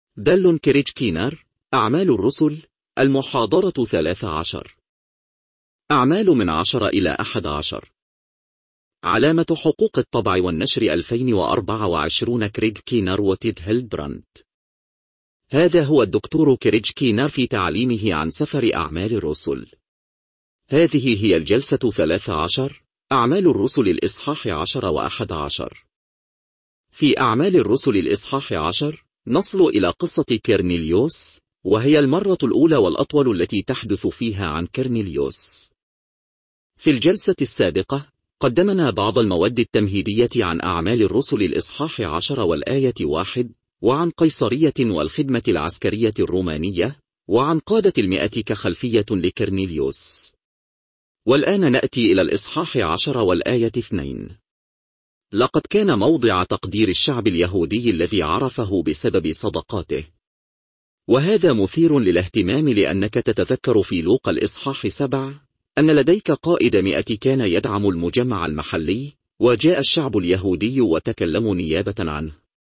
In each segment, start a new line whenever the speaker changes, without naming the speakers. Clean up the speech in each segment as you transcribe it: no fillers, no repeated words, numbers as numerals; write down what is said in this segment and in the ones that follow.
دال كريج كينر. أعمال الرسل. المحاضرة 13. أعمال من 10 إلى 11. علامة حقوق الطبع والنشر 2024 كريج كينر وتيد هيلدبراند. هذا هو الدكتور كريج كينر في تعليمه عن سفر أعمال الرسل. هذه هي الجلسة 13. أعمال الرسل الإصحاح 10 و11. في أعمال الرسل الإصحاح 10 نصل إلى قصة كرنيليوس، وهي المرة الأولى والأطول التي تحدث فيها عن كرنيليوس. في الجلسة السابقة قدمنا بعض المواد التمهيدية عن أعمال الرسل الإصحاح 10 والآية 1، وعن قيصرية والخدمة العسكرية الرومانية، وعن قادة المئة كخلفية لكرنيليوس. والآن نأتي إلى الإصحاح 10 والآية 2. لقد كان موضع تقدير الشعب اليهودي الذي عرفه بسبب صدقاته. وهذا مثير للاهتمام، لأنك تتذكر في لوقا الإصحاح 7 أن لديك قائد 100 كان يدعم المجمع المحلي، وجاء الشعب اليهودي وتكلموا نيابة عنه.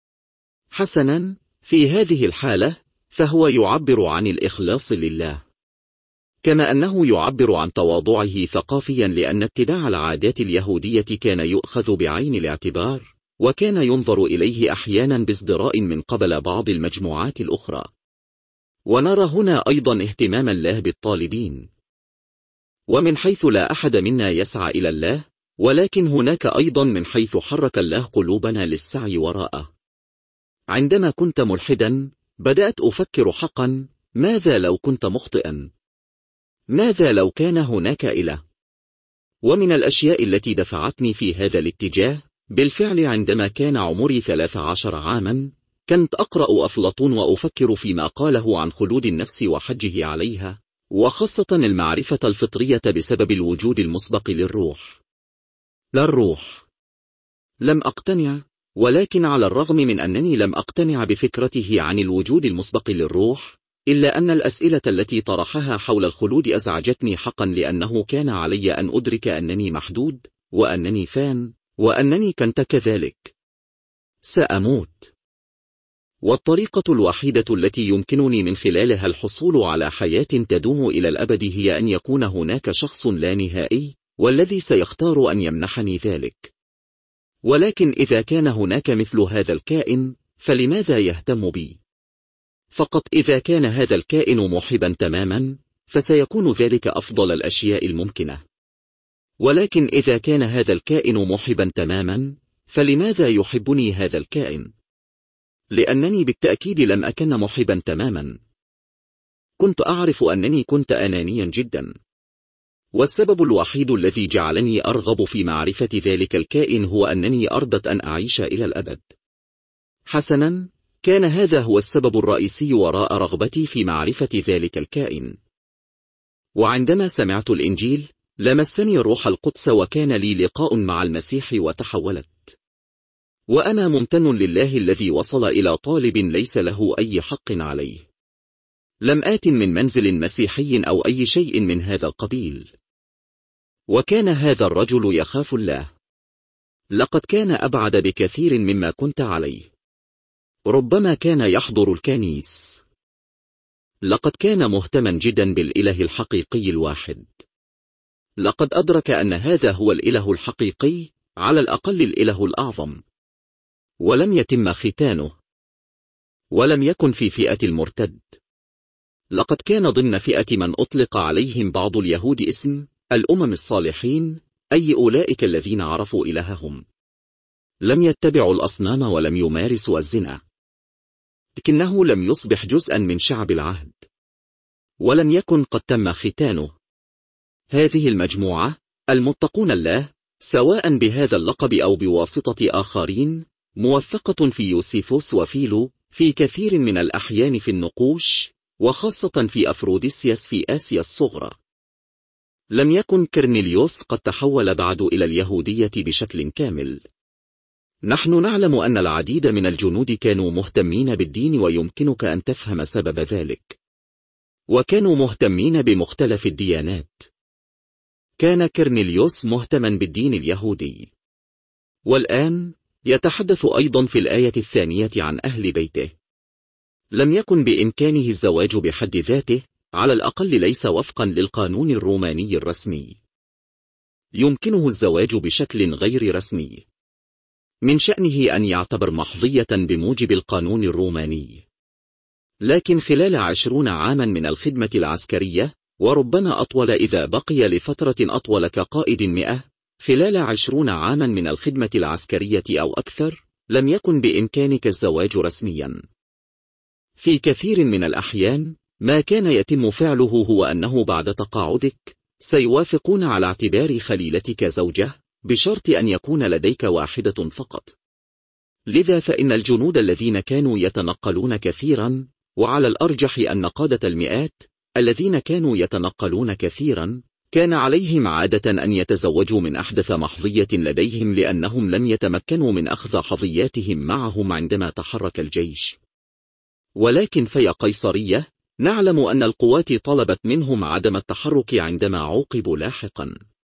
حسنا، في هذه الحالة فهو يعبر عن الإخلاص لله، كما أنه يعبر عن تواضعه ثقافيا، لأن اتباع العادات اليهودية كان يؤخذ بعين الاعتبار، وكان ينظر إليه أحيانا بازدراء من قبل بعض المجموعات الأخرى. ونرى هنا أيضا اهتمام الله بالطالبين. ومن حيث لا أحد منا يسعى إلى الله، ولكن هناك أيضا من حيث حرك الله قلوبنا للسعي وراءه. عندما كنت ملحدا بدأت أفكر حقا: ماذا لو كنت مخطئا؟ ماذا لو كان هناك إله؟ ومن الأشياء التي دفعتني في هذا الاتجاه بالفعل، عندما كان عمري 13 عاما كنت أقرأ أفلاطون وأفكر فيما قاله عن خلود النفس وحجه عليها، وخاصة المعرفة الفطرية بسبب الوجود المسبق للروح. لا الروح. لم أقتنع، ولكن على الرغم من أنني لم أقتنع بفكرته عن الوجود المسبق للروح، إلا أن الأسئلة التي طرحها حول الخلود أزعجتني حقا، لأنه كان علي أن أدرك أنني محدود، وأنني فان، وأنني كنت كذلك. سأموت. والطريقة الوحيدة التي يمكنني من خلالها الحصول على حياة تدوم إلى الأبد هي أن يكون هناك شخص لا نهائي، والذي سيختار أن يمنحني ذلك. ولكن إذا كان هناك مثل هذا الكائن، فلماذا يهتم بي؟ فقط إذا كان هذا الكائن محبا تماما، فسيكون ذلك أفضل الأشياء الممكنة. ولكن إذا كان هذا الكائن محبا تماما، فلماذا يحبني هذا الكائن؟ لأنني بالتأكيد لم أكن محبا تماما. كنت أعرف أنني كنت أنانيا جدا. والسبب الوحيد الذي جعلني أرغب في معرفة ذلك الكائن هو أنني أردت أن أعيش إلى الأبد. حسنا، كان هذا هو السبب الرئيسي وراء رغبتي في معرفة ذلك الكائن. وعندما سمعت الإنجيل لمسني الروح القدس، وكان لي لقاء مع المسيح وتحولت. وأنا ممتن لله الذي وصل إلى طالب ليس له أي حق عليه. لم آت من منزل مسيحي أو أي شيء من هذا القبيل. وكان هذا الرجل يخاف الله. لقد كان أبعد بكثير مما كنت عليه. ربما كان يحضر الكنيس. لقد كان مهتما جدا بالإله الحقيقي الواحد. لقد أدرك أن هذا هو الإله الحقيقي، على الأقل الإله الأعظم. ولم يتم ختانه. ولم يكن في فئة المرتد. لقد كان ضمن فئة من أطلق عليهم بعض اليهود اسم الأمم الصالحين، أي أولئك الذين عرفوا إلههم. لم يتبعوا الأصنام ولم يمارسوا الزنا. لكنه لم يصبح جزءا من شعب العهد. ولم يكن قد تم ختانه. هذه المجموعة المتقون الله، سواء بهذا اللقب أو بواسطة آخرين، موثقة في يوسيفوس وفيلو في كثير من الأحيان في النقوش، وخاصة في أفروديسياس في آسيا الصغرى. لم يكن كرنيليوس قد تحول بعد إلى اليهودية بشكل كامل. نحن نعلم أن العديد من الجنود كانوا مهتمين بالدين، ويمكنك أن تفهم سبب ذلك. وكانوا مهتمين بمختلف الديانات. كان كرنيليوس مهتما بالدين اليهودي. والآن يتحدث أيضا في الآية 2 عن أهل بيته. لم يكن بإمكانه الزواج بحد ذاته، على الأقل ليس وفقا للقانون الروماني الرسمي. يمكنه الزواج بشكل غير رسمي، من شأنه أن يعتبر محظية بموجب القانون الروماني، لكن خلال 20 عاما من الخدمة العسكرية، وربما أطول إذا بقي لفترة أطول كقائد 100، خلال 20 عاما من الخدمة العسكرية أو أكثر، لم يكن بإمكانك الزواج رسميا. في كثير من الأحيان، ما كان يتم فعله هو أنه بعد تقاعدك، سيوافقون على اعتبار خليلتك زوجة، بشرط أن يكون لديك واحدة فقط. لذا فإن الجنود الذين كانوا يتنقلون كثيرا، وعلى الأرجح أن قادة المئات الذين كانوا يتنقلون كثيرا، كان عليهم عادة أن يتزوجوا من أحدث محظية لديهم، لأنهم لم يتمكنوا من أخذ حظياتهم معهم عندما تحرك الجيش. ولكن في قيصرية، نعلم أن القوات طلبت منهم عدم التحرك عندما عوقبوا لاحقا.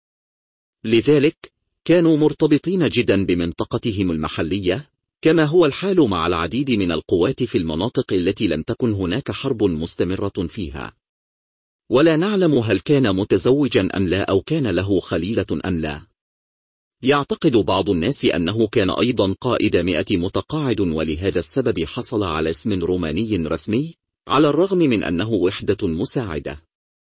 لذلك كانوا مرتبطين جدا بمنطقتهم المحلية، كما هو الحال مع العديد من القوات في المناطق التي لم تكن هناك حرب مستمرة فيها. ولا نعلم هل كان متزوجا أم لا، أو كان له خليلة أم لا. يعتقد بعض الناس أنه كان أيضا قائد 100 متقاعد، ولهذا السبب حصل على اسم روماني رسمي، على الرغم من أنه وحدة مساعدة.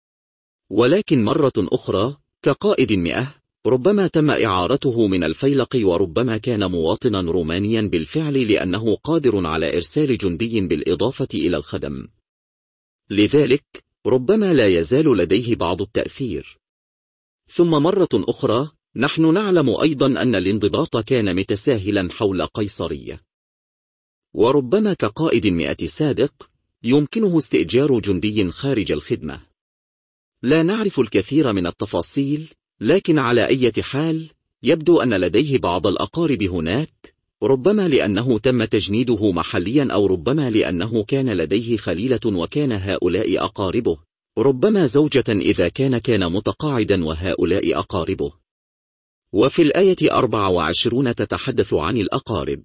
ولكن مرة أخرى، كقائد 100 ربما تم إعارته من الفيلق، وربما كان مواطنا رومانيا بالفعل، لأنه قادر على إرسال جندي بالإضافة إلى الخدم. لذلك ربما لا يزال لديه بعض التأثير. ثم مرة أخرى، نحن نعلم أيضا أن الانضباط كان متساهلا حول قيصرية، وربما كقائد 100 سابق يمكنه استئجار جندي خارج الخدمة. لا نعرف الكثير من التفاصيل، لكن على أي حال يبدو أن لديه بعض الأقارب هناك، ربما لأنه تم تجنيده محليا، أو ربما لأنه كان لديه خليلة وكان هؤلاء أقاربه، ربما زوجة إذا كان متقاعدا وهؤلاء أقاربه. وفي الآية 24 تتحدث عن الأقارب،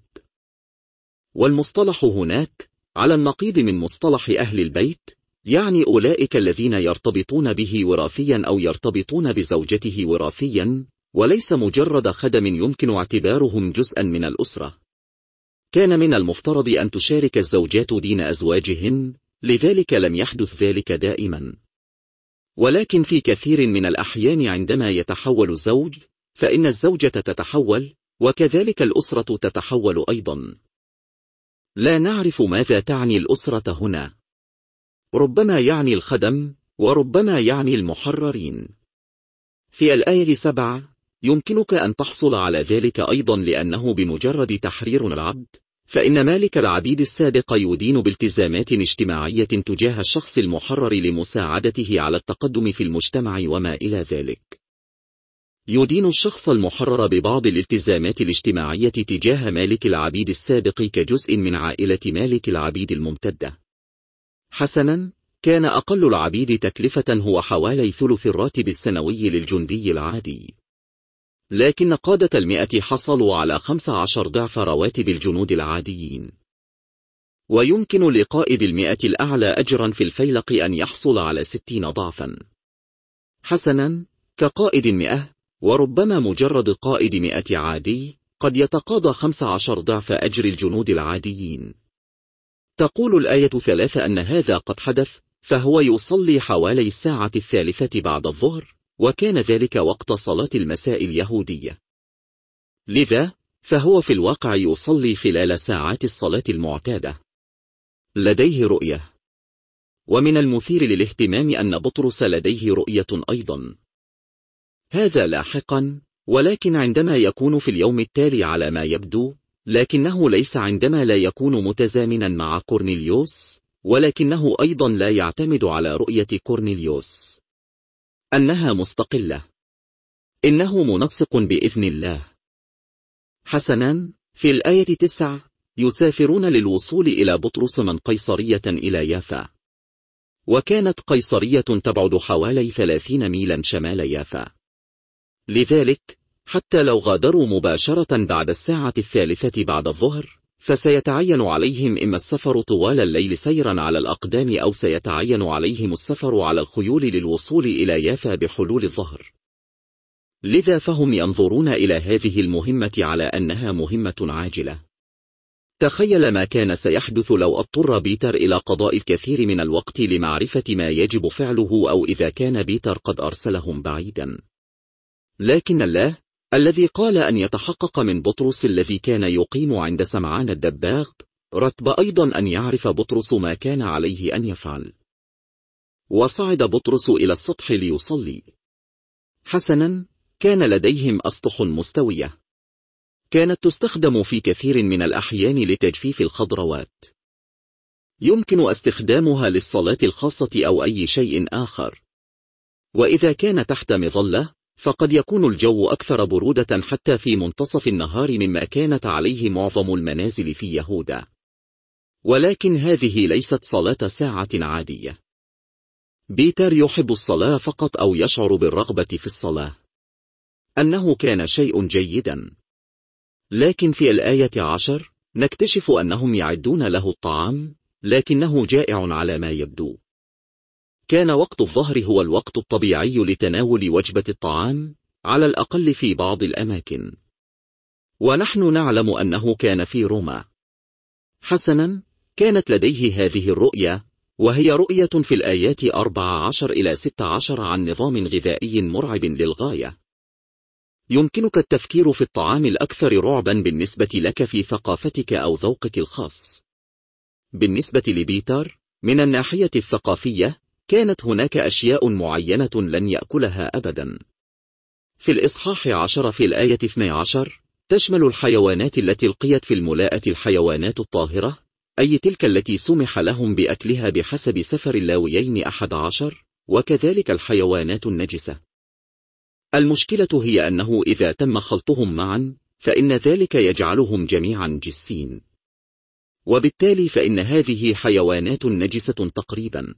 والمصطلح هناك على النقيض من مصطلح أهل البيت، يعني أولئك الذين يرتبطون به وراثيا أو يرتبطون بزوجته وراثيا، وليس مجرد خدم يمكن اعتبارهم جزءا من الأسرة. كان من المفترض أن تشارك الزوجات دين أزواجهن، لذلك لم يحدث ذلك دائما. ولكن في كثير من الأحيان عندما يتحول الزوج، فإن الزوجة تتحول، وكذلك الأسرة تتحول أيضا. لا نعرف ماذا تعني الأسرة هنا، ربما يعني الخدم، وربما يعني المحررين. في الآية 7 يمكنك أن تحصل على ذلك أيضا، لأنه بمجرد تحرير العبد، فإن مالك العبيد السابق يدين بالتزامات اجتماعية تجاه الشخص المحرر لمساعدته على التقدم في المجتمع وما إلى ذلك. يدين الشخص المحرر ببعض الالتزامات الاجتماعية تجاه مالك العبيد السابق كجزء من عائلة مالك العبيد الممتدة. حسنا، كان أقل العبيد تكلفة هو حوالي ثلث الراتب السنوي للجندي العادي، لكن قادة 100 حصلوا على 15 ضعف رواتب الجنود العاديين. ويمكن لقائد 100 الأعلى أجرا في الفيلق أن يحصل على 60 ضعفا. حسنا، كقائد 100، وربما مجرد قائد 100 عادي قد يتقاضى 15 ضعف أجر الجنود العاديين. تقول الآية 3 أن هذا قد حدث، فهو يصلي حوالي الساعة 3 بعد الظهر، وكان ذلك وقت صلاة المساء اليهودية. لذا فهو في الواقع يصلي خلال ساعات الصلاة المعتادة. لديه رؤية، ومن المثير للاهتمام أن بطرس لديه رؤية أيضا. هذا لاحقا، ولكن عندما يكون في اليوم التالي على ما يبدو، لكنه ليس عندما لا يكون متزامنا مع كورنيليوس، ولكنه أيضا لا يعتمد على رؤية كورنيليوس أنها مستقلة. إنه منسق بإذن الله. حسنا، في الآية 9 يسافرون للوصول إلى بطرس من قيصرية إلى يافا، وكانت قيصرية تبعد حوالي 30 ميلا شمال يافا. لذلك حتى لو غادروا مباشرة بعد الساعة 3 بعد الظهر، فسيتعين عليهم إما السفر طوال الليل سيرا على الأقدام أو سيتعين عليهم السفر على الخيول للوصول إلى يافا بحلول الظهر. لذا فهم ينظرون إلى هذه المهمة على أنها مهمة عاجلة. تخيل ما كان سيحدث لو اضطر بيتر إلى قضاء الكثير من الوقت لمعرفة ما يجب فعله، أو إذا كان بيتر قد أرسلهم بعيدا. لكن الله الذي قال أن يتحقق من بطرس الذي كان يقيم عند سمعان الدباغ رتب أيضا أن يعرف بطرس ما كان عليه أن يفعل. وصعد بطرس إلى السطح ليصلي. حسنا، كان لديهم أسطح مستوية كانت تستخدم في كثير من الأحيان لتجفيف الخضروات. يمكن استخدامها للصلاة الخاصة أو أي شيء آخر. وإذا كان تحت مظلة فقد يكون الجو أكثر برودة حتى في منتصف النهار مما كانت عليه معظم المنازل في يهودا. ولكن هذه ليست صلاة ساعة عادية. بيتر يحب الصلاة فقط، أو يشعر بالرغبة في الصلاة، أنه كان شيء جيدا. لكن في الآية 10 نكتشف أنهم يعدون له الطعام، لكنه جائع على ما يبدو. كان وقت الظهر هو الوقت الطبيعي لتناول وجبة الطعام، على الأقل في بعض الأماكن. ونحن نعلم أنه كان في روما. حسنا، كانت لديه هذه الرؤية، وهي رؤية في الآيات 14 إلى 16 عن نظام غذائي مرعب للغاية. يمكنك التفكير في الطعام الأكثر رعبا بالنسبة لك في ثقافتك أو ذوقك الخاص. بالنسبة لبيتر من الناحية الثقافية كانت هناك أشياء معينة لن يأكلها أبدا. في الإصحاح 10 في الآية 12 تشمل الحيوانات التي القيت في الملاءة الحيوانات الطاهرة، أي تلك التي سمح لهم بأكلها بحسب سفر اللاويين 11، وكذلك الحيوانات النجسة. المشكلة هي أنه إذا تم خلطهم معا فإن ذلك يجعلهم جميعا جسين، وبالتالي فإن هذه حيوانات نجسة تقريبا.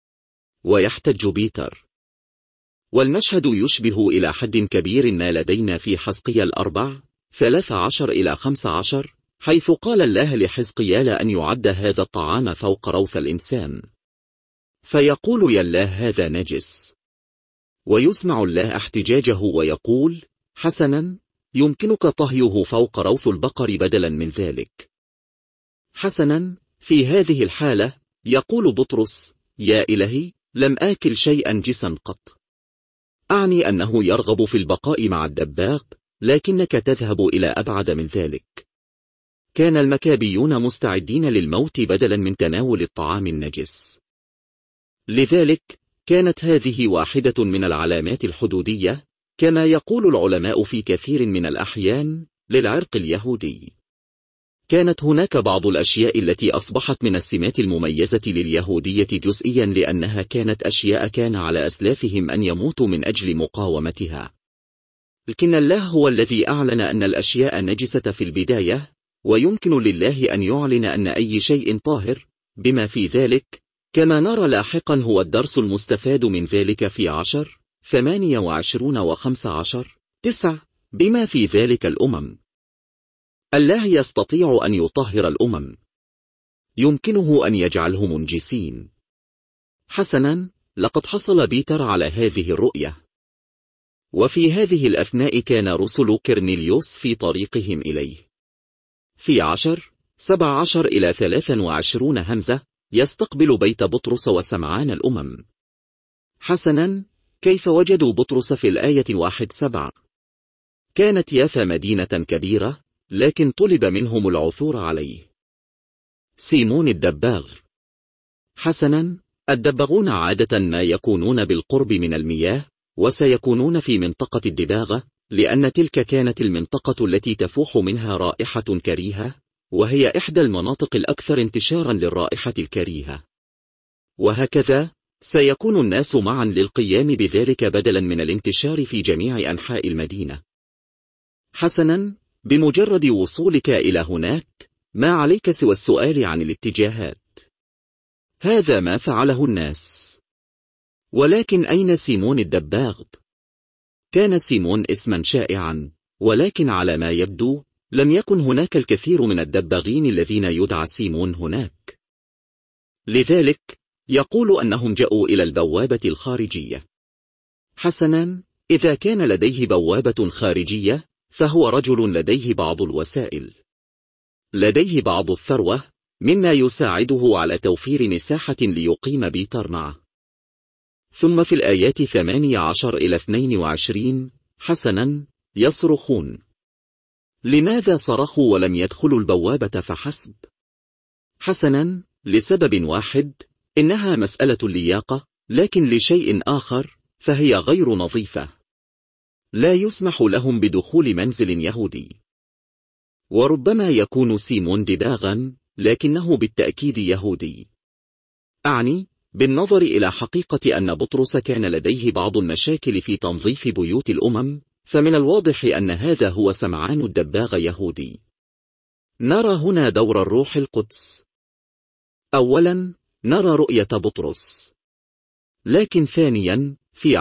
ويحتج بيتر، والمشهد يشبه إلى حد كبير ما لدينا في حزقيال 4:13 إلى 15، حيث قال الله لحزقيال أن يعد هذا الطعام فوق روث الإنسان، فيقول يا الله هذا نجس. ويسمع الله احتجاجه ويقول حسنا، يمكنك طهيه فوق روث البقر بدلا من ذلك. حسنا، في هذه الحالة يقول بطرس يا إلهي لم آكل شيئا جسا قط. أعني أنه يرغب في البقاء مع الدباغ، لكنك تذهب إلى أبعد من ذلك. كان المكابيون مستعدين للموت بدلا من تناول الطعام النجس. لذلك كانت هذه واحدة من العلامات الحدودية، كما يقول العلماء في كثير من الأحيان، للعرق اليهودي. كانت هناك بعض الأشياء التي أصبحت من السمات المميزة لليهودية جزئيا لأنها كانت أشياء كان على أسلافهم أن يموتوا من أجل مقاومتها. لكن الله هو الذي أعلن أن الأشياء نجسة في البداية، ويمكن لله أن يعلن أن أي شيء طاهر، بما في ذلك كما نرى لاحقا هو الدرس المستفاد من ذلك في 10:28 و15:9، بما في ذلك الأمم. الله يستطيع أن يطهر الأمم، يمكنه أن يجعلهم منجسين. حسنا، لقد حصل بيتر على هذه الرؤية. وفي هذه الأثناء كان رسل كرنيليوس في طريقهم إليه. في 10:17 إلى 23 همزة يستقبل بيت بطرس وسمعان الأمم. حسنا، كيف وجدوا بطرس في الآية 1:7؟ كانت يافا مدينة كبيرة، لكن طلب منهم العثور عليه. سيمون الدباغ. حسنا، الدباغون عادة ما يكونون بالقرب من المياه، وسيكونون في منطقة الدباغة، لأن تلك كانت المنطقة التي تفوح منها رائحة كريهة، وهي إحدى المناطق الأكثر انتشارا للرائحة الكريهة. وهكذا سيكون الناس معا للقيام بذلك بدلا من الانتشار في جميع أنحاء المدينة. حسنا، بمجرد وصولك إلى هناك ما عليك سوى السؤال عن الاتجاهات. هذا ما فعله الناس. ولكن أين سيمون الدباغ؟ كان سيمون اسما شائعا، ولكن على ما يبدو لم يكن هناك الكثير من الدباغين الذين يدعى سيمون هناك. لذلك يقول أنهم جاءوا إلى البوابة الخارجية. حسنا، إذا كان لديه بوابة خارجية فهو رجل لديه بعض الوسائل، لديه بعض الثروة، مما يساعده على توفير مساحة ليقيم بيتر معه. ثم في الآيات 18 إلى 22: حسنا، يصرخون. لماذا صرخوا ولم يدخلوا البوابة فحسب؟ حسنا، لسبب واحد، إنها مسألة اللياقة، لكن لشيء آخر فهي غير نظيفة. لا يسمح لهم بدخول منزل يهودي. وربما يكون سيمون دباغا، لكنه بالتأكيد يهودي. أعني بالنظر إلى حقيقة أن بطرس كان لديه بعض المشاكل في تنظيف بيوت الأمم، فمن الواضح أن هذا هو سمعان الدباغ يهودي. نرى هنا دور الروح القدس. أولا، نرى رؤية بطرس. لكن ثانيا، في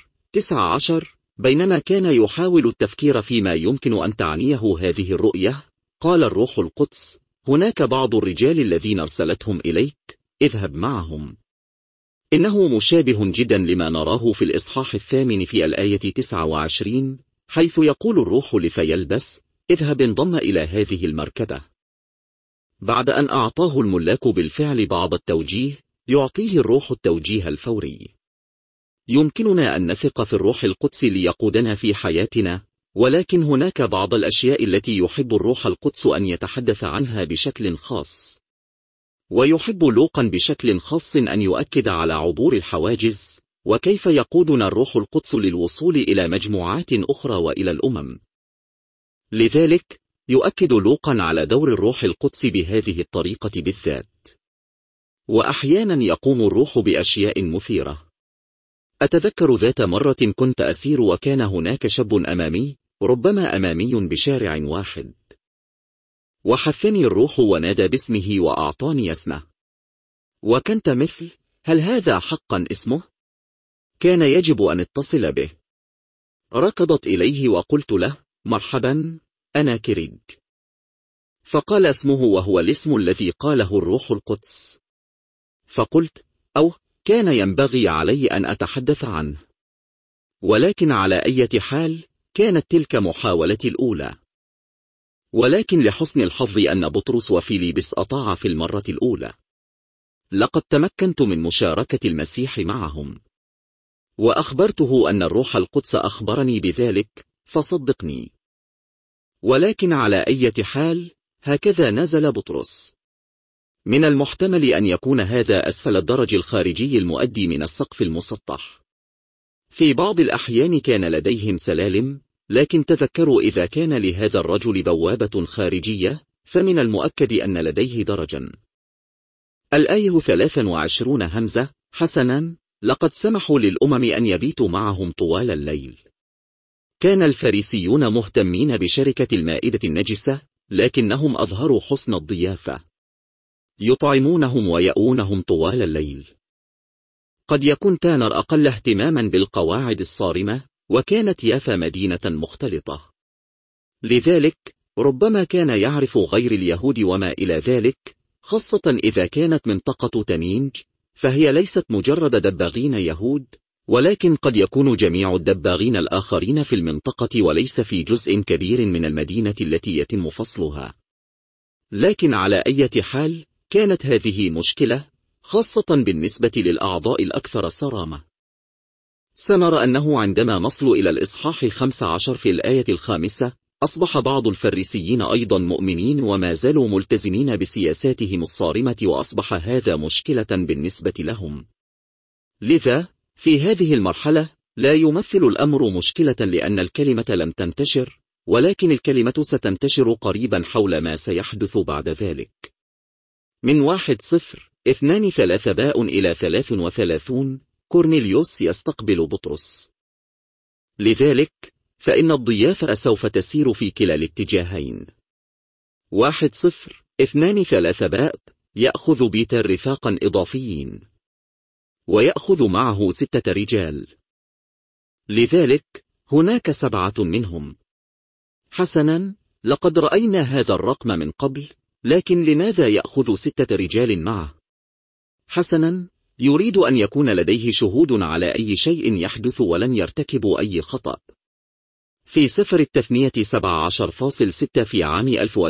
19 بينما كان يحاول التفكير فيما يمكن أن تعنيه هذه الرؤية، قال الروح القدس: هناك بعض الرجال الذين أرسلتهم إليك، اذهب معهم. إنه مشابه جدا لما نراه في الإصحاح 8 في الآية 29، حيث يقول الروح لفيلبس: اذهب انضم إلى هذه المركبة. بعد أن أعطاه الملاك بالفعل بعض التوجيه، يعطيه الروح التوجيه الفوري. يمكننا أن نثق في الروح القدس ليقودنا في حياتنا، ولكن هناك بعض الأشياء التي يحب الروح القدس أن يتحدث عنها بشكل خاص. ويحب لوقا بشكل خاص أن يؤكد على عبور الحواجز، وكيف يقودنا الروح القدس للوصول إلى مجموعات أخرى وإلى الأمم. لذلك يؤكد لوقا على دور الروح القدس بهذه الطريقة بالذات. وأحيانا يقوم الروح بأشياء مثيرة. أتذكر ذات مرة كنت أسير وكان هناك شاب أمامي، ربما أمامي بشارع واحد. وحثني الروح ونادى باسمه وأعطاني اسمه. وكنت مثل: هل هذا حقا اسمه؟ كان يجب أن اتصل به. ركضت إليه وقلت له: مرحبا، أنا كريج. فقال اسمه وهو الاسم الذي قاله الروح القدس. فقلت: كان ينبغي علي أن أتحدث عنه. ولكن على أي حال كانت تلك محاولتي الأولى. ولكن لحسن الحظ أن بطرس وفيليبس أطاع في المرة الأولى. لقد تمكنت من مشاركة المسيح معهم. وأخبرته أن الروح القدس أخبرني بذلك، فصدقني. ولكن على أي حال هكذا نزل بطرس. من المحتمل أن يكون هذا أسفل الدرج الخارجي المؤدي من السقف المسطح. في بعض الأحيان كان لديهم سلالم، لكن تذكروا إذا كان لهذا الرجل بوابة خارجية، فمن المؤكد أن لديه درجا. الآية 23 همزة: حسنا، لقد سمحوا للأمم أن يبيتوا معهم طوال الليل. كان الفريسيون مهتمين بشركة المائدة النجسة، لكنهم أظهروا حسن الضيافة. يطعمونهم ويأونهم طوال الليل. قد يكون تانر أقل اهتماما بالقواعد الصارمة، وكانت يافا مدينة مختلطة. لذلك ربما كان يعرف غير اليهود وما إلى ذلك، خاصة إذا كانت منطقة تنينج، فهي ليست مجرد دباغين يهود، ولكن قد يكون جميع الدباغين الآخرين في المنطقة وليس في جزء كبير من المدينة التي يتم فصلها. لكن على أي حال كانت هذه مشكلة، خاصة بالنسبة للأعضاء الأكثر صرامة. سنرى أنه عندما نصل إلى الإصحاح 15 في الآية 5 أصبح بعض الفريسيين أيضا مؤمنين وما زالوا ملتزمين بسياساتهم الصارمة، وأصبح هذا مشكلة بالنسبة لهم. لذا في هذه المرحلة لا يمثل الأمر مشكلة لأن الكلمة لم تنتشر، ولكن الكلمة ستنتشر قريبا حول ما سيحدث بعد ذلك. من 1:2-3 باء إلى 33 كورنيليوس يستقبل بطرس. لذلك فإن الضيافة سوف تسير في كلا الاتجاهين. 1:2-3 باء يأخذ بيتر رفاقا إضافيين، ويأخذ معه 6 رجال. لذلك هناك 7 منهم. حسنا، لقد رأينا هذا الرقم من قبل، لكن لماذا يأخذ 6 رجال معه؟ حسنا، يريد أن يكون لديه شهود على أي شيء يحدث ولن يرتكبوا أي خطأ. في سفر التثنية 17.6 في عام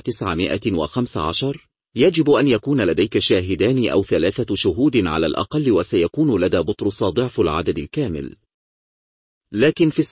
1915 يجب أن يكون لديك شاهدان أو 3 شهود على الأقل، وسيكون لدى بطرس ضعف العدد الكامل. لكن في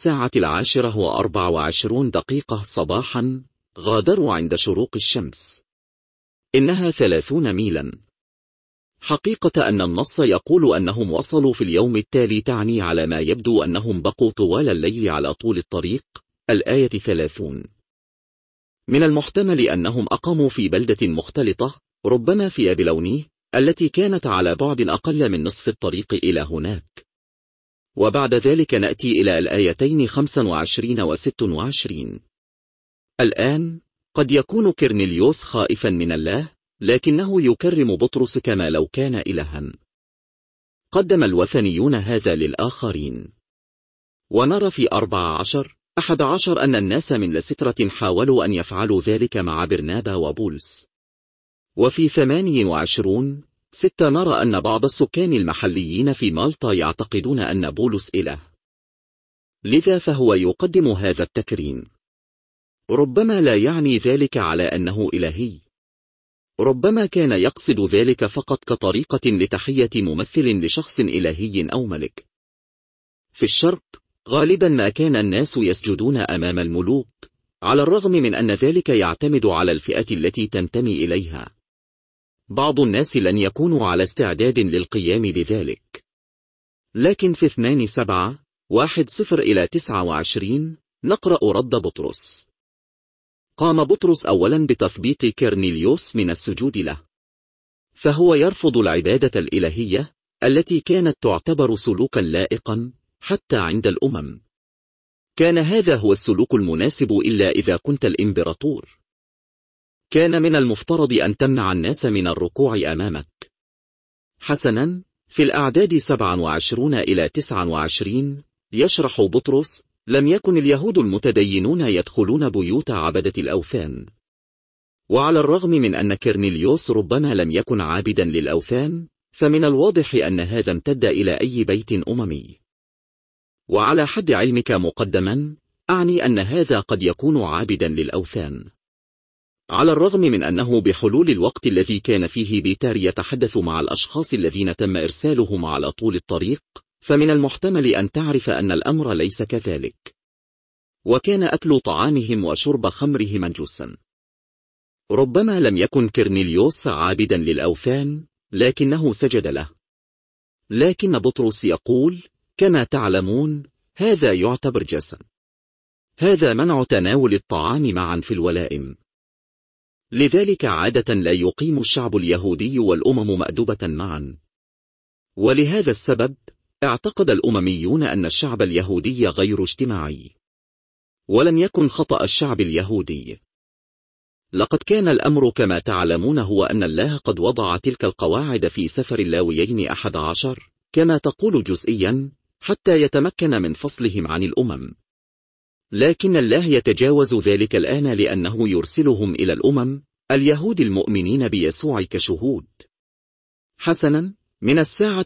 10:24 صباحا غادروا عند شروق الشمس. إنها 30 ميلا. حقيقة أن النص يقول أنهم وصلوا في اليوم التالي تعني على ما يبدو أنهم بقوا طوال الليل على طول الطريق. الآية 30. من المحتمل أنهم أقاموا في بلدة مختلطة، ربما في أبيلونيه التي كانت على بعد أقل من نصف الطريق إلى هناك. وبعد ذلك نأتي إلى الآيتين 25 و 26. الآن قد يكون كرنيليوس خائفا من الله، لكنه يكرم بطرس كما لو كان إلها. قدم الوثنيون هذا للآخرين. ونرى في 14:11 أن الناس من لسترة حاولوا أن يفعلوا ذلك مع برنابا وبولس. وفي 28:6 نرى أن بعض السكان المحليين في مالطا يعتقدون أن بولس إله، لذا فهو يقدم هذا التكريم. ربما لا يعني ذلك على أنه إلهي، ربما كان يقصد ذلك فقط كطريقة لتحية ممثل لشخص إلهي أو ملك. في الشرق غالبا ما كان الناس يسجدون أمام الملوك، على الرغم من أن ذلك يعتمد على الفئة التي تنتمي إليها. بعض الناس لن يكونوا على استعداد للقيام بذلك. لكن في 2:7-10-29 نقرأ رد بطرس. قام بطرس أولا بتثبيط كرنيليوس من السجود له، فهو يرفض العبادة الإلهية التي كانت تعتبر سلوكا لائقا حتى عند الأمم. كان هذا هو السلوك المناسب إلا إذا كنت الإمبراطور. كان من المفترض أن تمنع الناس من الركوع أمامك. حسنا، في الأعداد 27-29 يشرح بطرس: لم يكن اليهود المتدينون يدخلون بيوت عبدة الأوثان. وعلى الرغم من أن كرنيليوس ربما لم يكن عابدا للأوثان، فمن الواضح أن هذا امتد إلى أي بيت أممي. وعلى حد علمك مقدما، أعني أن هذا قد يكون عابدا للأوثان. على الرغم من أنه بحلول الوقت الذي كان فيه بيتر يتحدث مع الأشخاص الذين تم إرسالهم على طول الطريق، فمن المحتمل أن تعرف أن الأمر ليس كذلك. وكان أكل طعامهم وشرب خمره منجوسا. ربما لم يكن كرنيليوس عابدا للأوثان، لكنه سجد له. لكن بطرس يقول: كما تعلمون هذا يعتبر جسا. هذا منع تناول الطعام معا في الولائم. لذلك عادة لا يقيم الشعب اليهودي والأمم مأدبة معا. ولهذا السبب اعتقد الأمميون أن الشعب اليهودي غير اجتماعي. ولم يكن خطأ الشعب اليهودي. لقد كان الأمر كما تعلمون هو أن الله قد وضع تلك القواعد في سفر اللاويين 11 كما تقول جزئيا حتى يتمكن من فصلهم عن الأمم. لكن الله يتجاوز ذلك الآن لأنه يرسلهم إلى الأمم، اليهود المؤمنين بيسوع كشهود. حسنا، من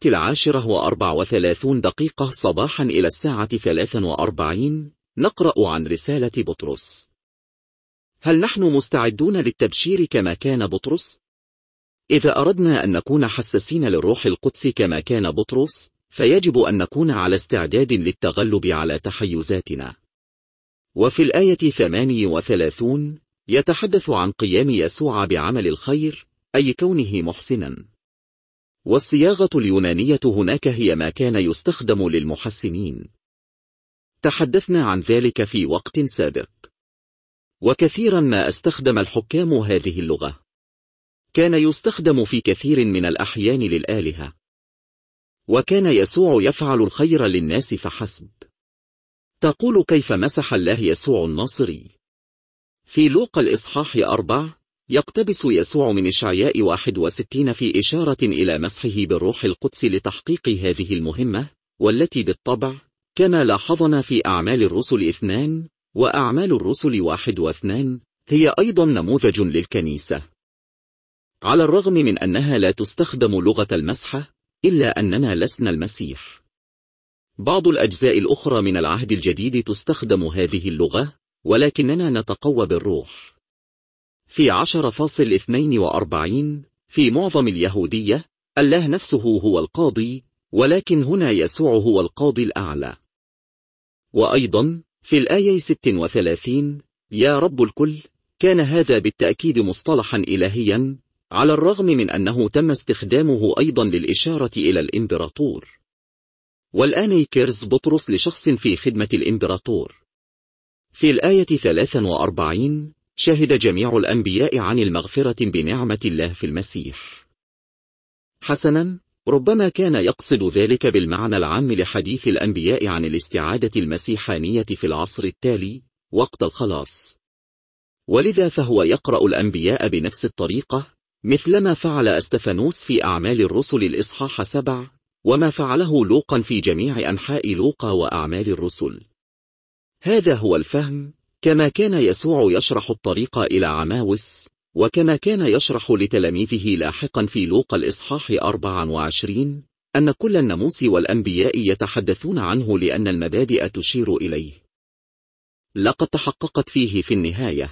10:34 صباحا إلى 3:43 نقرأ عن رسالة بطرس. هل نحن مستعدون للتبشير كما كان بطرس؟ إذا أردنا أن نكون حساسين للروح القدس كما كان بطرس، فيجب أن نكون على استعداد للتغلب على تحيزاتنا. وفي الآية 38 يتحدث عن قيام يسوع بعمل الخير، أي كونه محسنا. والصياغة اليونانية هناك هي ما كان يستخدم للمحسنين. تحدثنا عن ذلك في وقت سابق. وكثيرا ما استخدم الحكام هذه اللغة. كان يستخدم في كثير من الأحيان للآلهة. وكان يسوع يفعل الخير للناس فحسب. تقول كيف مسح الله يسوع الناصري. في لوقا الإصحاح 4 يقتبس يسوع من إشعياء 61 في إشارة إلى مسحه بالروح القدس لتحقيق هذه المهمة، والتي بالطبع كما لاحظنا في أعمال الرسل 2 وأعمال الرسل 1 و2 هي أيضا نموذج للكنيسة. على الرغم من أنها لا تستخدم لغة المسحة، إلا أننا لسنا المسيح. بعض الأجزاء الأخرى من العهد الجديد تستخدم هذه اللغة، ولكننا نتقوى بالروح. في 10:42 في معظم اليهودية، الله نفسه هو القاضي، ولكن هنا يسوع هو القاضي الأعلى. وأيضا في الآية 36 يا رب الكل، كان هذا بالتأكيد مصطلحا إلهيا، على الرغم من أنه تم استخدامه أيضا للإشارة إلى الإمبراطور. والآن يكرز بطرس لشخص في خدمة الإمبراطور. في الآية 43 شهد جميع الأنبياء عن المغفرة بنعمة الله في المسيح. حسنا، ربما كان يقصد ذلك بالمعنى العام لحديث الأنبياء عن الاستعادة المسيحانية في العصر التالي وقت الخلاص، ولذا فهو يقرأ الأنبياء بنفس الطريقة، مثلما فعل أستفانوس في أعمال الرسل الإصحاح 7، وما فعله لوقا في جميع أنحاء لوقا وأعمال الرسل. هذا هو الفهم، كما كان يسوع يشرح الطريق إلى عماوس، وكما كان يشرح لتلاميذه لاحقا في لوقا الإصحاح 24، أن كل الناموس والأنبياء يتحدثون عنه لأن المبادئ تشير إليه. لقد تحققت فيه في النهاية.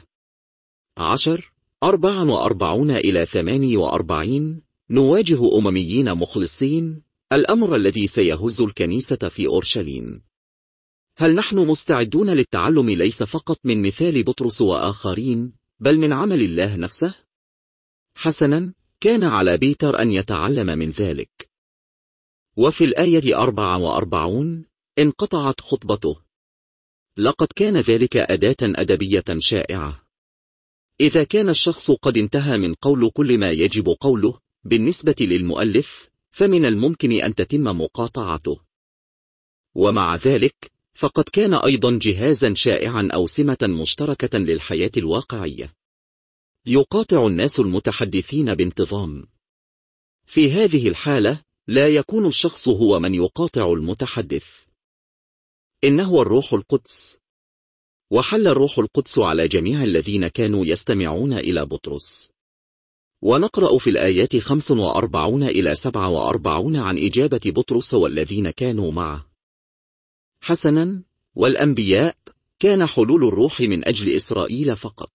10:44-48 نواجه أمميين مخلصين، الأمر الذي سيهز الكنيسة في أورشليم. هل نحن مستعدون للتعلم ليس فقط من مثال بطرس وآخرين، بل من عمل الله نفسه؟ حسنا، كان على بيتر أن يتعلم من ذلك. وفي الآية 44 انقطعت خطبته. لقد كان ذلك أداة أدبية شائعة. إذا كان الشخص قد انتهى من قول كل ما يجب قوله بالنسبة للمؤلف، فمن الممكن أن تتم مقاطعته. ومع ذلك، فقد كان أيضا جهازا شائعا أو سمة مشتركة للحياة الواقعية. يقاطع الناس المتحدثين بانتظام. في هذه الحالة، لا يكون الشخص هو من يقاطع المتحدث، إنه الروح القدس. وحل الروح القدس على جميع الذين كانوا يستمعون إلى بطرس. ونقرأ في الآيات 45-47 عن إجابة بطرس والذين كانوا معه. حسنا، والأنبياء كان حلول الروح من أجل إسرائيل فقط.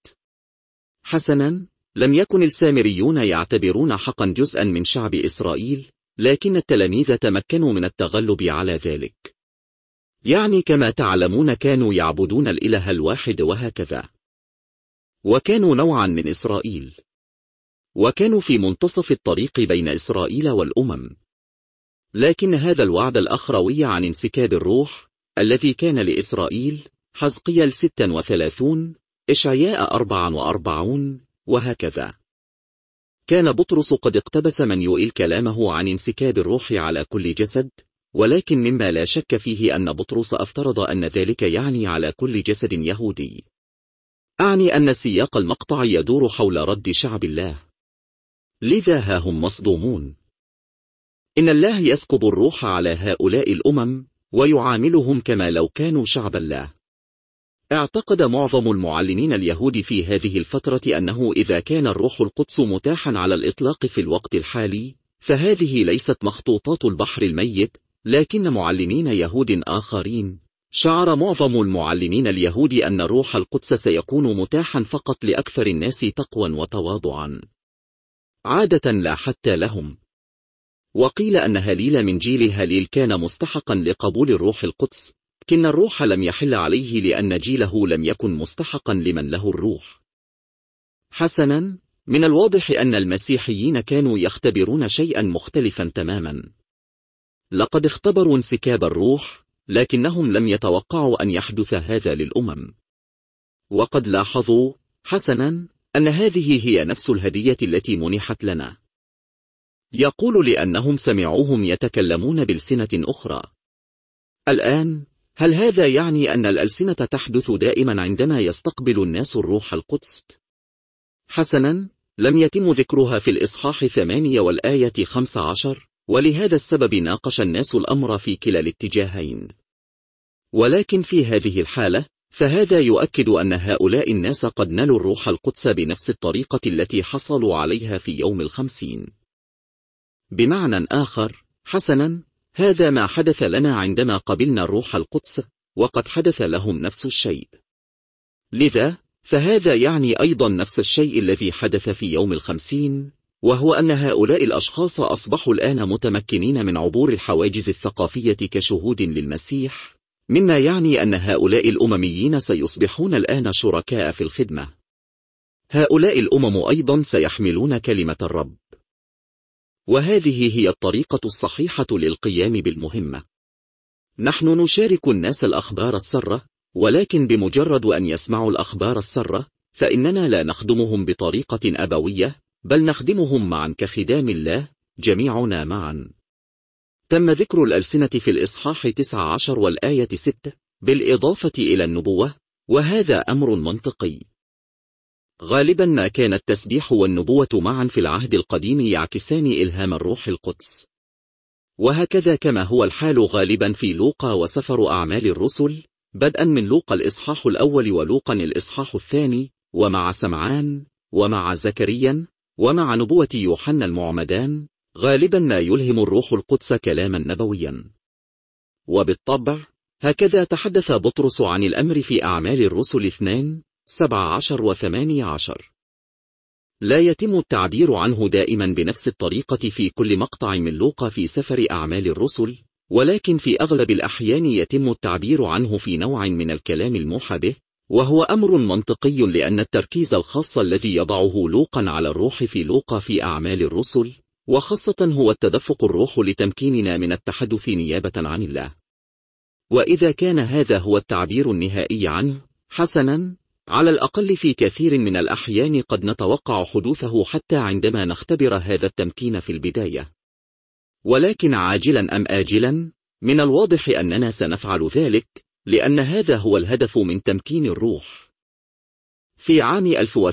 حسنا، لم يكن السامريون يعتبرون حقا جزءا من شعب إسرائيل، لكن التلاميذ تمكنوا من التغلب على ذلك. يعني كما تعلمون كانوا يعبدون الإله الواحد وهكذا. وكانوا نوعا من إسرائيل. وكانوا في منتصف الطريق بين إسرائيل والأمم. لكن هذا الوعد الأخروي عن انسكاب الروح الذي كان لإسرائيل، حزقيال 36، إشعياء 44، وهكذا. كان بطرس قد اقتبس من يؤيل كلامه عن انسكاب الروح على كل جسد، ولكن مما لا شك فيه أن بطرس افترض أن ذلك يعني على كل جسد يهودي. أعني أن سياق المقطع يدور حول رد شعب الله. لذا ها هم مصدومون. إن الله يسكب الروح على هؤلاء الأمم ويعاملهم كما لو كانوا شعب الله. اعتقد معظم المعلمين اليهود في هذه الفترة أنه إذا كان الروح القدس متاحا على الإطلاق في الوقت الحالي، فهذه ليست مخطوطات البحر الميت، لكن معلمين يهود آخرين. شعر معظم المعلمين اليهود أن الروح القدس سيكون متاحا فقط لأكثر الناس تقوى وتواضعا، عادة لا حتى لهم. وقيل أن هليل من جيل هليل كان مستحقا لقبول الروح القدس، لكن الروح لم يحل عليه لأن جيله لم يكن مستحقا لمن له الروح. حسنا، من الواضح أن المسيحيين كانوا يختبرون شيئا مختلفا تماما. لقد اختبروا انسكاب الروح، لكنهم لم يتوقعوا أن يحدث هذا للأمم. وقد لاحظوا حسنا أن هذه هي نفس الهدية التي منحت لنا. يقول لأنهم سمعوهم يتكلمون بلسنة أخرى. الآن، هل هذا يعني أن الألسنة تحدث دائما عندما يستقبل الناس الروح القدس؟ حسنا، لم يتم ذكرها في الإصحاح 8 والآية 15، ولهذا السبب ناقش الناس الأمر في كلا الاتجاهين. ولكن في هذه الحالة، فهذا يؤكد أن هؤلاء الناس قد نالوا الروح القدس بنفس الطريقة التي حصلوا عليها في يوم 50. بمعنى آخر، حسنا، هذا ما حدث لنا عندما قبلنا الروح القدس، وقد حدث لهم نفس الشيء. لذا فهذا يعني أيضا نفس الشيء الذي حدث في يوم 50، وهو أن هؤلاء الأشخاص أصبحوا الآن متمكنين من عبور الحواجز الثقافية كشهود للمسيح، مما يعني أن هؤلاء الأمميين سيصبحون الآن شركاء في الخدمة. هؤلاء الأمم أيضا سيحملون كلمة الرب، وهذه هي الطريقة الصحيحة للقيام بالمهمة. نحن نشارك الناس الأخبار السارة، ولكن بمجرد أن يسمعوا الأخبار السارة فإننا لا نخدمهم بطريقة أبوية، بل نخدمهم معا كخدام الله، جميعنا معا. تم ذكر الألسنة في الإصحاح 19 والآية 6 بالإضافة إلى النبوة، وهذا أمر منطقي. غالبا ما كان التسبيح والنبوة معا في العهد القديم يعكسان إلهام الروح القدس، وهكذا كما هو الحال غالبا في لوقا وسفر أعمال الرسل، بدءا من لوقا الإصحاح الأول ولوقا الإصحاح الثاني، ومع سمعان ومع زكريا ومع نبوة يوحنا المعمدان، غالبا ما يلهم الروح القدس كلاما نبويا. وبالطبع هكذا تحدث بطرس عن الأمر في أعمال الرسل 2:17 و18. لا يتم التعبير عنه دائما بنفس الطريقة في كل مقطع من لوقا في سفر أعمال الرسل، ولكن في أغلب الأحيان يتم التعبير عنه في نوع من الكلام الموحى به، وهو أمر منطقي لأن التركيز الخاص الذي يضعه لوقا على الروح في لوقا في أعمال الرسل، وخاصة هو التدفق الروح لتمكيننا من التحدث نيابة عن الله. وإذا كان هذا هو التعبير النهائي عنه، حسنا، على الأقل في كثير من الأحيان قد نتوقع حدوثه حتى عندما نختبر هذا التمكين في البداية. ولكن عاجلا أم آجلا، من الواضح أننا سنفعل ذلك، لأن هذا هو الهدف من تمكين الروح. في عام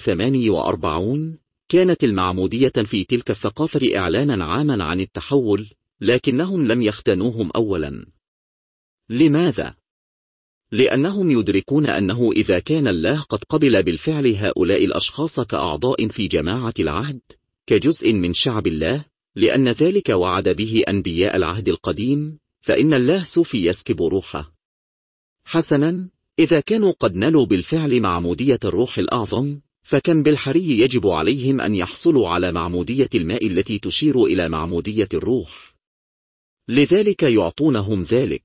1048 كانت المعمودية في تلك الثقافة إعلانا عاما عن التحول، لكنهم لم يختنوهم أولا. لماذا؟ لأنهم يدركون أنه إذا كان الله قد قبل بالفعل هؤلاء الأشخاص كأعضاء في جماعة العهد، كجزء من شعب الله، لأن ذلك وعد به أنبياء العهد القديم، فإن الله سوف يسكب روحه. حسنا، إذا كانوا قد نالوا بالفعل معمودية الروح الأعظم، فكم بالحري يجب عليهم أن يحصلوا على معمودية الماء التي تشير إلى معمودية الروح، لذلك يعطونهم ذلك.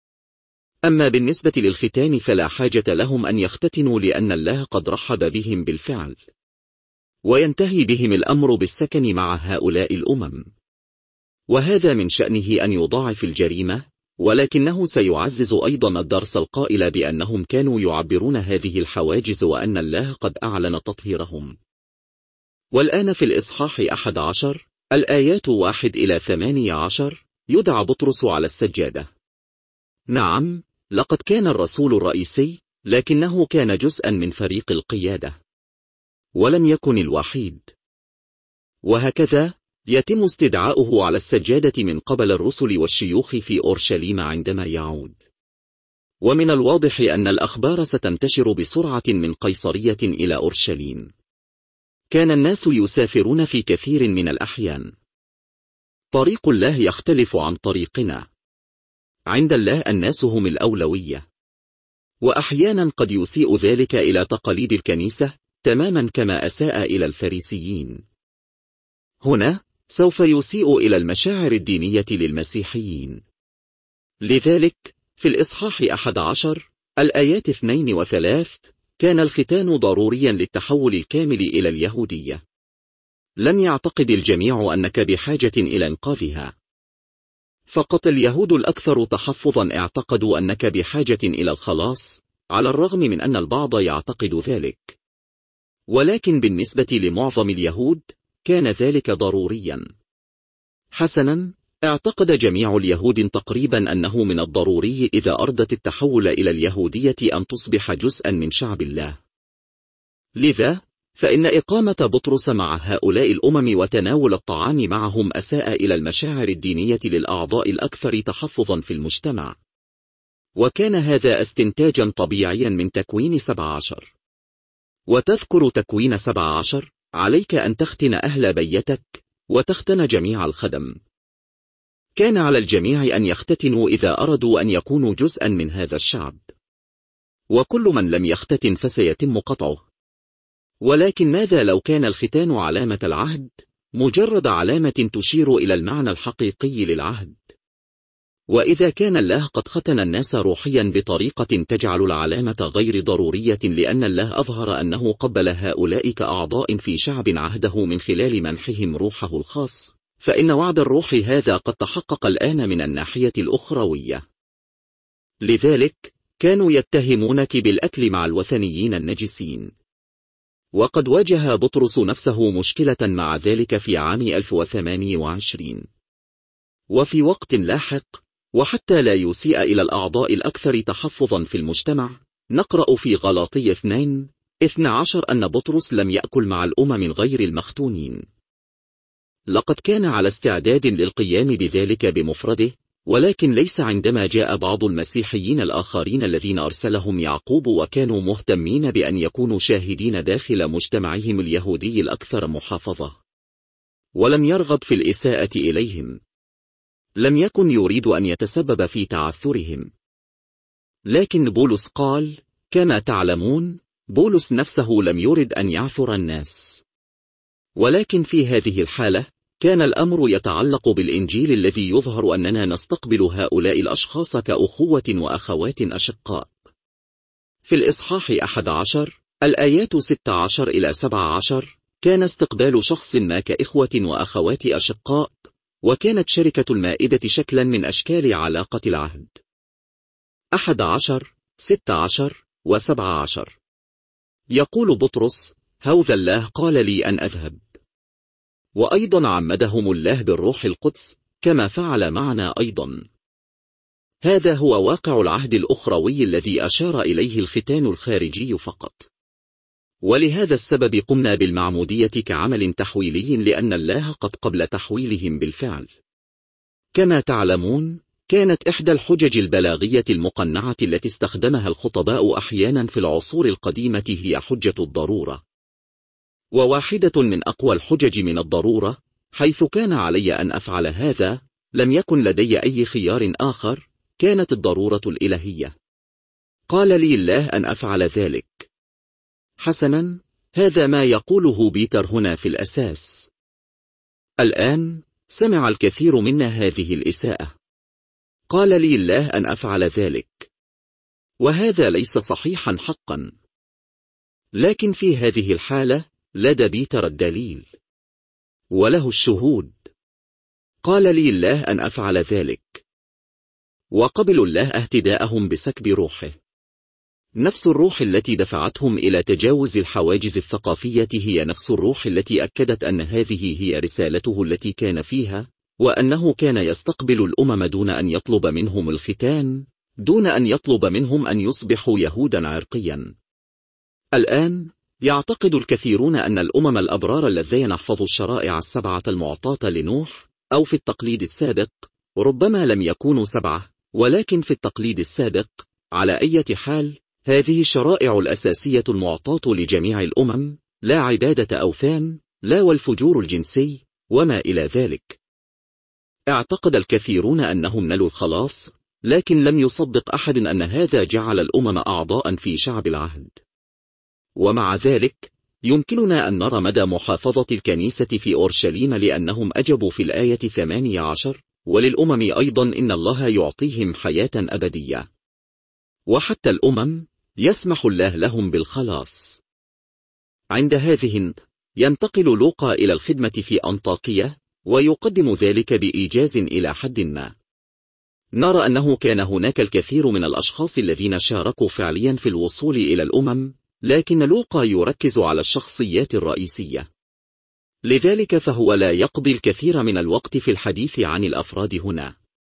أما بالنسبة للختان فلا حاجة لهم أن يختتنوا لأن الله قد رحب بهم بالفعل، وينتهي بهم الأمر بالسكن مع هؤلاء الأمم. وهذا من شأنه أن يضاعف الجريمة، ولكنه سيعزز أيضا الدرس القائل بأنهم كانوا يعبرون هذه الحواجز وأن الله قد أعلن تطهيرهم. والآن في الإصحاح 11 الآيات 1 إلى 18 يدعى بطرس على السجادة. نعم، لقد كان الرسول الرئيسي، لكنه كان جزءا من فريق القيادة، ولم يكن الوحيد. وهكذا يتم استدعاؤه على السجادة من قبل الرسل والشيوخ في أورشليم عندما يعود. ومن الواضح أن الأخبار ستنتشر بسرعة من قيصرية إلى أورشليم. كان الناس يسافرون في كثير من الأحيان. طريق الله يختلف عن طريقنا. عند الله الناس هم الأولوية، وأحيانا قد يسيء ذلك إلى تقاليد الكنيسة تماما كما أساء إلى الفريسيين. هنا سوف يسيء إلى المشاعر الدينية للمسيحيين. لذلك في الإصحاح 11 الآيات 2 و3 كان الختان ضروريا للتحول الكامل إلى اليهودية. لم يعتقد الجميع أنك بحاجة إلى إنقاذها. فقط اليهود الأكثر تحفظا اعتقدوا أنك بحاجة إلى الخلاص، على الرغم من أن البعض يعتقد ذلك. ولكن بالنسبة لمعظم اليهود كان ذلك ضروريا. حسنا، اعتقد جميع اليهود تقريبا أنه من الضروري إذا أردت التحول إلى اليهودية أن تصبح جزءا من شعب الله. لذا فإن إقامة بطرس مع هؤلاء الأمم وتناول الطعام معهم أساء إلى المشاعر الدينية للأعضاء الأكثر تحفظا في المجتمع. وكان هذا استنتاجا طبيعيا من تكوين 17. وتذكر تكوين 17: عليك أن تختن أهل بيتك وتختن جميع الخدم. كان على الجميع أن يختتنوا إذا أرادوا أن يكونوا جزءا من هذا الشعب، وكل من لم يختتن فسيتم قطعه. ولكن ماذا لو كان الختان علامة العهد، مجرد علامة تشير إلى المعنى الحقيقي للعهد؟ وإذا كان الله قد ختن الناس روحيا بطريقة تجعل العلامة غير ضرورية لأن الله أظهر أنه قبل هؤلاء كأعضاء في شعب عهده من خلال منحهم روحه الخاص، فإن وعد الروح هذا قد تحقق الآن من الناحية الأخروية. لذلك كانوا يتهمونك بالأكل مع الوثنيين النجسين. وقد واجه بطرس نفسه مشكلة مع ذلك في عام 1028. وفي وقت لاحق، وحتى لا يسيء إلى الأعضاء الأكثر تحفظا في المجتمع، نقرأ في غلاطي 2:12 أن بطرس لم يأكل مع الأمم غير المختونين. لقد كان على استعداد للقيام بذلك بمفرده، ولكن ليس عندما جاء بعض المسيحيين الآخرين الذين أرسلهم يعقوب وكانوا مهتمين بأن يكونوا شاهدين داخل مجتمعهم اليهودي الأكثر محافظة، ولم يرغب في الإساءة إليهم. لم يكن يريد أن يتسبب في تعثرهم. لكن بولس قال: كما تعلمون، بولس نفسه لم يرد أن يعثر الناس. ولكن في هذه الحالة كان الأمر يتعلق بالإنجيل الذي يظهر أننا نستقبل هؤلاء الأشخاص كأخوة وأخوات أشقاء. في الإصحاح 11 الآيات 16 إلى 17 كان استقبال شخص ما كإخوة وأخوات أشقاء، وكانت شركة المائدة شكلا من أشكال علاقة العهد. 11 16 و17 يقول بطرس: هوذا الله قال لي أن أذهب. وأيضا عمدهم الله بالروح القدس كما فعل معنا أيضا. هذا هو واقع العهد الأخروي الذي أشار إليه الختان الخارجي فقط. ولهذا السبب قمنا بالمعمودية كعمل تحويلي، لأن الله قد قبل تحويلهم بالفعل. كما تعلمون، كانت إحدى الحجج البلاغية المقنعة التي استخدمها الخطباء أحيانا في العصور القديمة هي حجة الضرورة. وواحدة من أقوى الحجج من الضرورة، حيث كان علي أن أفعل هذا، لم يكن لدي أي خيار آخر، كانت الضرورة الإلهية. قال لي الله أن أفعل ذلك. حسنا، هذا ما يقوله بيتر هنا في الأساس. الآن سمع الكثير منا هذه الإساءة. قال لي الله أن أفعل ذلك، وهذا ليس صحيحا حقا. لكن في هذه الحالة لدى بيتر الدليل وله الشهود. قال لي الله أن أفعل ذلك، وقبلوا الله اهتداءهم بسكب روحه. نفس الروح التي دفعتهم إلى تجاوز الحواجز الثقافية هي نفس الروح التي أكدت أن هذه هي رسالته التي كان فيها، وأنه كان يستقبل الأمم دون أن يطلب منهم الختان، دون أن يطلب منهم أن يصبحوا يهودا عرقيا. الآن يعتقد الكثيرون أن الأمم الأبرار الذين حفظوا الشرائع السبعة المعطاة لنوح، أو في التقليد السابق، ربما لم يكونوا 7، ولكن في التقليد السابق، على أي حال، هذه الشرائع الأساسية المعطاة لجميع الأمم: لا عبادة أوثان، لا والفجور الجنسي، وما إلى ذلك. اعتقد الكثيرون أنهم نالوا الخلاص، لكن لم يصدق أحد أن هذا جعل الأمم أعضاء في شعب العهد. ومع ذلك يمكننا أن نرى مدى محافظة الكنيسة في أورشليم، لأنهم أجبوا في الآية 18: وللأمم أيضا إن الله يعطيهم حياة أبدية. وحتى الأمم يسمح الله لهم بالخلاص. عند هذه ينتقل لوقا إلى الخدمة في أنطاكية، ويقدم ذلك بإيجاز إلى حد ما. نرى أنه كان هناك الكثير من الأشخاص الذين شاركوا فعليا في الوصول إلى الأمم، لكن لوقا يركز على الشخصيات الرئيسية. لذلك فهو لا يقضي الكثير من الوقت في الحديث عن الأفراد هنا.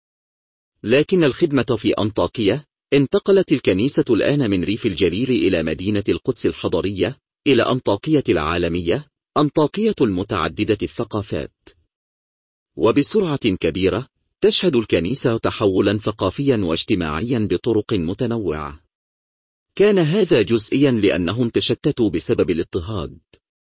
لكن الخدمة في أنطاكية، انتقلت الكنيسة الآن من ريف الجليل إلى مدينة القدس الحضرية، إلى أنطاكية العالمية، أنطاكية المتعددة الثقافات. وبسرعة كبيرة تشهد الكنيسة تحولا ثقافيا واجتماعيا بطرق متنوعة. كان هذا جزئيا لأنهم تشتتوا بسبب الاضطهاد.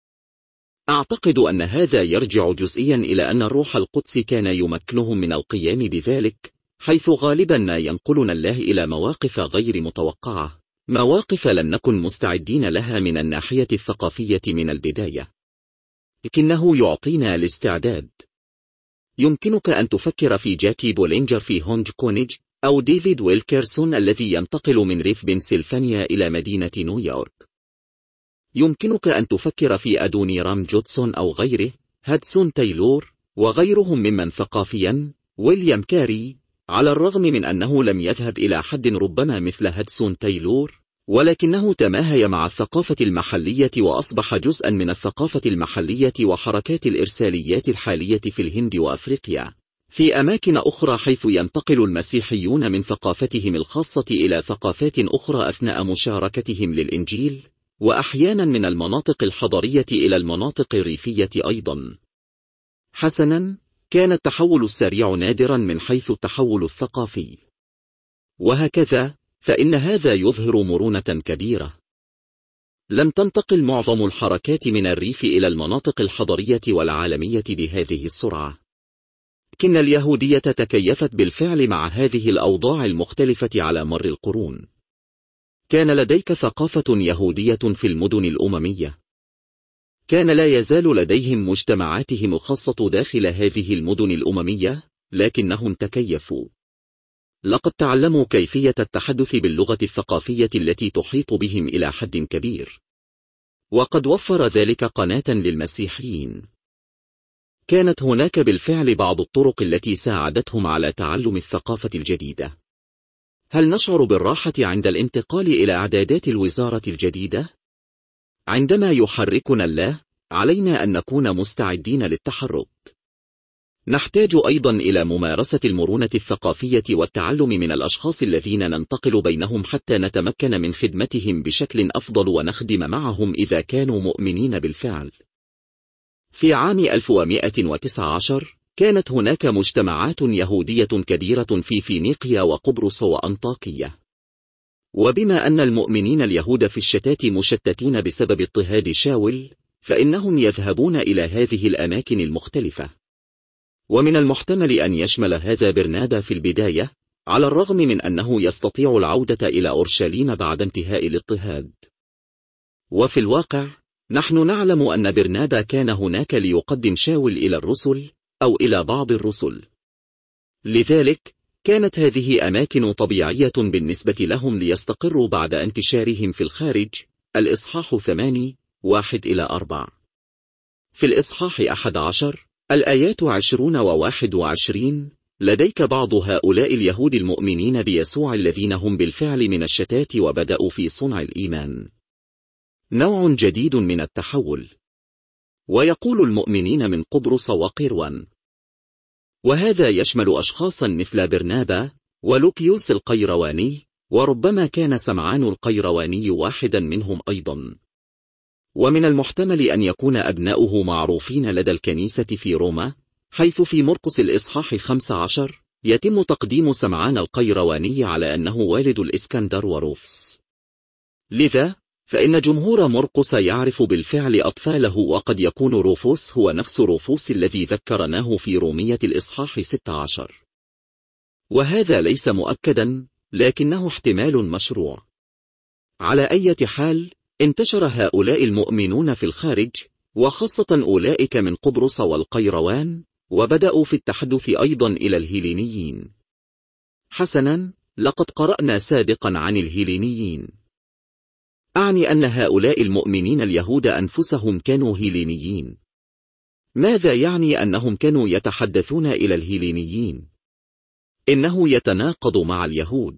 أعتقد أن هذا يرجع جزئيا إلى أن الروح القدس كان يمكنهم من القيام بذلك، حيث غالبا ما ينقلنا الله إلى مواقف غير متوقعة، مواقف لم نكن مستعدين لها من الناحية الثقافية من البداية، لكنه يعطينا الاستعداد. يمكنك أن تفكر في جاكي بولينجر في هونج كونج، أو ديفيد ويلكرسون الذي ينتقل من ريف بنسلفانيا إلى مدينة نيويورك. يمكنك أن تفكر في أدونيرام جودسون أو غيره، هادسون تايلور، وغيرهم ممن ثقافيا، ويليام كاري، على الرغم من أنه لم يذهب إلى حد ربما مثل هادسون تايلور، ولكنه تماهي مع الثقافة المحلية وأصبح جزءا من الثقافة المحلية وحركات الإرساليات الحالية في الهند وأفريقيا. في أماكن أخرى حيث ينتقل المسيحيون من ثقافتهم الخاصة إلى ثقافات أخرى أثناء مشاركتهم للإنجيل، وأحيانا من المناطق الحضرية إلى المناطق الريفية أيضا. حسنا، كان التحول السريع نادرا من حيث التحول الثقافي، وهكذا فإن هذا يظهر مرونة كبيرة. لم تنتقل معظم الحركات من الريف إلى المناطق الحضرية والعالمية بهذه السرعة، لكن اليهودية تكيفت بالفعل مع هذه الأوضاع المختلفة على مر القرون. كان لديك ثقافة يهودية في المدن الأممية. كان لا يزال لديهم مجتمعاتهم الخاصة داخل هذه المدن الأممية، لكنهم تكيفوا. لقد تعلموا كيفية التحدث باللغة الثقافية التي تحيط بهم إلى حد كبير، وقد وفر ذلك قناة للمسيحيين. كانت هناك بالفعل بعض الطرق التي ساعدتهم على تعلم الثقافة الجديدة. هل نشعر بالراحة عند الانتقال إلى إعدادات الوزارة الجديدة؟ عندما يحركنا الله، علينا أن نكون مستعدين للتحرك. نحتاج أيضا إلى ممارسة المرونة الثقافية والتعلم من الأشخاص الذين ننتقل بينهم حتى نتمكن من خدمتهم بشكل أفضل ونخدم معهم إذا كانوا مؤمنين بالفعل. في عام 1119 كانت هناك مجتمعات يهودية كبيرة في فينيقيا وقبرص وأنطاكية، وبما أن المؤمنين اليهود في الشتات مشتتين بسبب اضطهاد شاول، فإنهم يذهبون إلى هذه الأماكن المختلفة. ومن المحتمل أن يشمل هذا برنابا في البداية، على الرغم من أنه يستطيع العودة إلى أورشليم بعد انتهاء الاضطهاد. وفي الواقع، نحن نعلم أن برنابا كان هناك ليقدم شاول إلى الرسل، أو إلى بعض الرسل. لذلك، كانت هذه أماكن طبيعية بالنسبة لهم ليستقروا بعد انتشارهم في الخارج. الإصحاح 8 1-4. في الإصحاح 11 الآيات 20 و21 لديك بعض هؤلاء اليهود المؤمنين بيسوع الذين هم بالفعل من الشتات وبدأوا في صنع الإيمان. نوع جديد من التحول. ويقول المؤمنين من قبرص وقيروان، وهذا يشمل أشخاصا مثل برنابا ولوكيوس القيرواني، وربما كان سمعان القيرواني واحدا منهم أيضا. ومن المحتمل أن يكون أبناؤه معروفين لدى الكنيسة في روما، حيث في مرقس الإصحاح 15 يتم تقديم سمعان القيرواني على أنه والد الإسكندر وروفس. لذا فإن جمهور مرقس يعرف بالفعل أطفاله، وقد يكون روفوس هو نفس روفوس الذي ذكرناه في رومية الإصحاح 16. وهذا ليس مؤكدا، لكنه احتمال مشروع. على أي حال، انتشر هؤلاء المؤمنون في الخارج، وخاصة أولئك من قبرص والقيروان، وبدأوا في التحدث أيضا إلى الهيلينيين. حسنا، لقد قرأنا سابقا عن الهيلينيين. أعني أن هؤلاء المؤمنين اليهود أنفسهم كانوا هيلينيين. ماذا يعني أنهم كانوا يتحدثون إلى الهيلينيين؟ إنه يتناقض مع اليهود.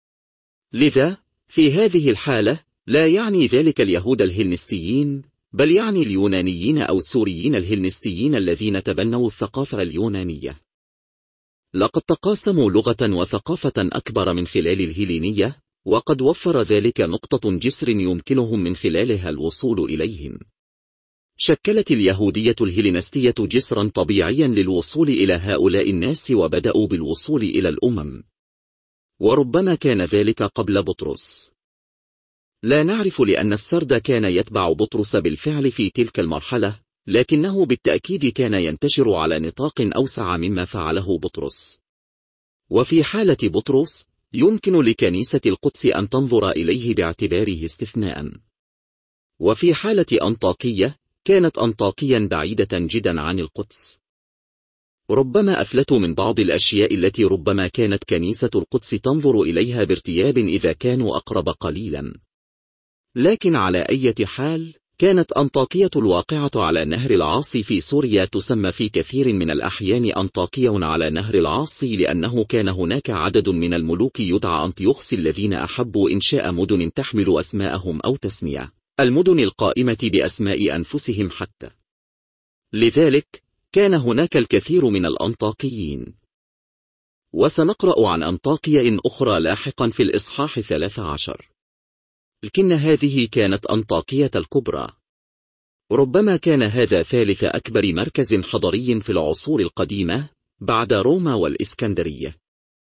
لذا في هذه الحالة لا يعني ذلك اليهود الهلنستيين، بل يعني اليونانيين أو السوريين الهلنستيين الذين تبنوا الثقافة اليونانية. لقد تقاسموا لغة وثقافة أكبر من خلال الهيلينية، وقد وفر ذلك نقطة جسر يمكنهم من خلالها الوصول إليهم. شكلت اليهودية الهيلينستية جسرا طبيعيا للوصول إلى هؤلاء الناس، وبدأوا بالوصول إلى الأمم، وربما كان ذلك قبل بطرس. لا نعرف، لأن السرد كان يتبع بطرس بالفعل في تلك المرحلة، لكنه بالتأكيد كان ينتشر على نطاق أوسع مما فعله بطرس. وفي حالة بطرس يمكن لكنيسة القدس أن تنظر إليه باعتباره استثناء. وفي حالة أنطاكية كانت أنطاكيا بعيدة جدا عن القدس. ربما أفلتوا من بعض الأشياء التي ربما كانت كنيسة القدس تنظر إليها بارتياب إذا كانوا أقرب قليلا. لكن على أي حال، كانت أنطاكية الواقعة على نهر العاصي في سوريا تسمى في كثير من الأحيان أنطاكية على نهر العاصي، لأنه كان هناك عدد من الملوك يدعى أنطيوخس الذين أحبوا إنشاء مدن تحمل أسماءهم أو تسمية المدن القائمة بأسماء أنفسهم حتى. لذلك كان هناك الكثير من الأنطاكيين. وسنقرأ عن أنطاكية أخرى لاحقا في الإصحاح 13. لكن هذه كانت أنطاكية الكبرى. ربما كان هذا ثالث أكبر مركز حضري في العصور القديمة بعد روما والإسكندرية.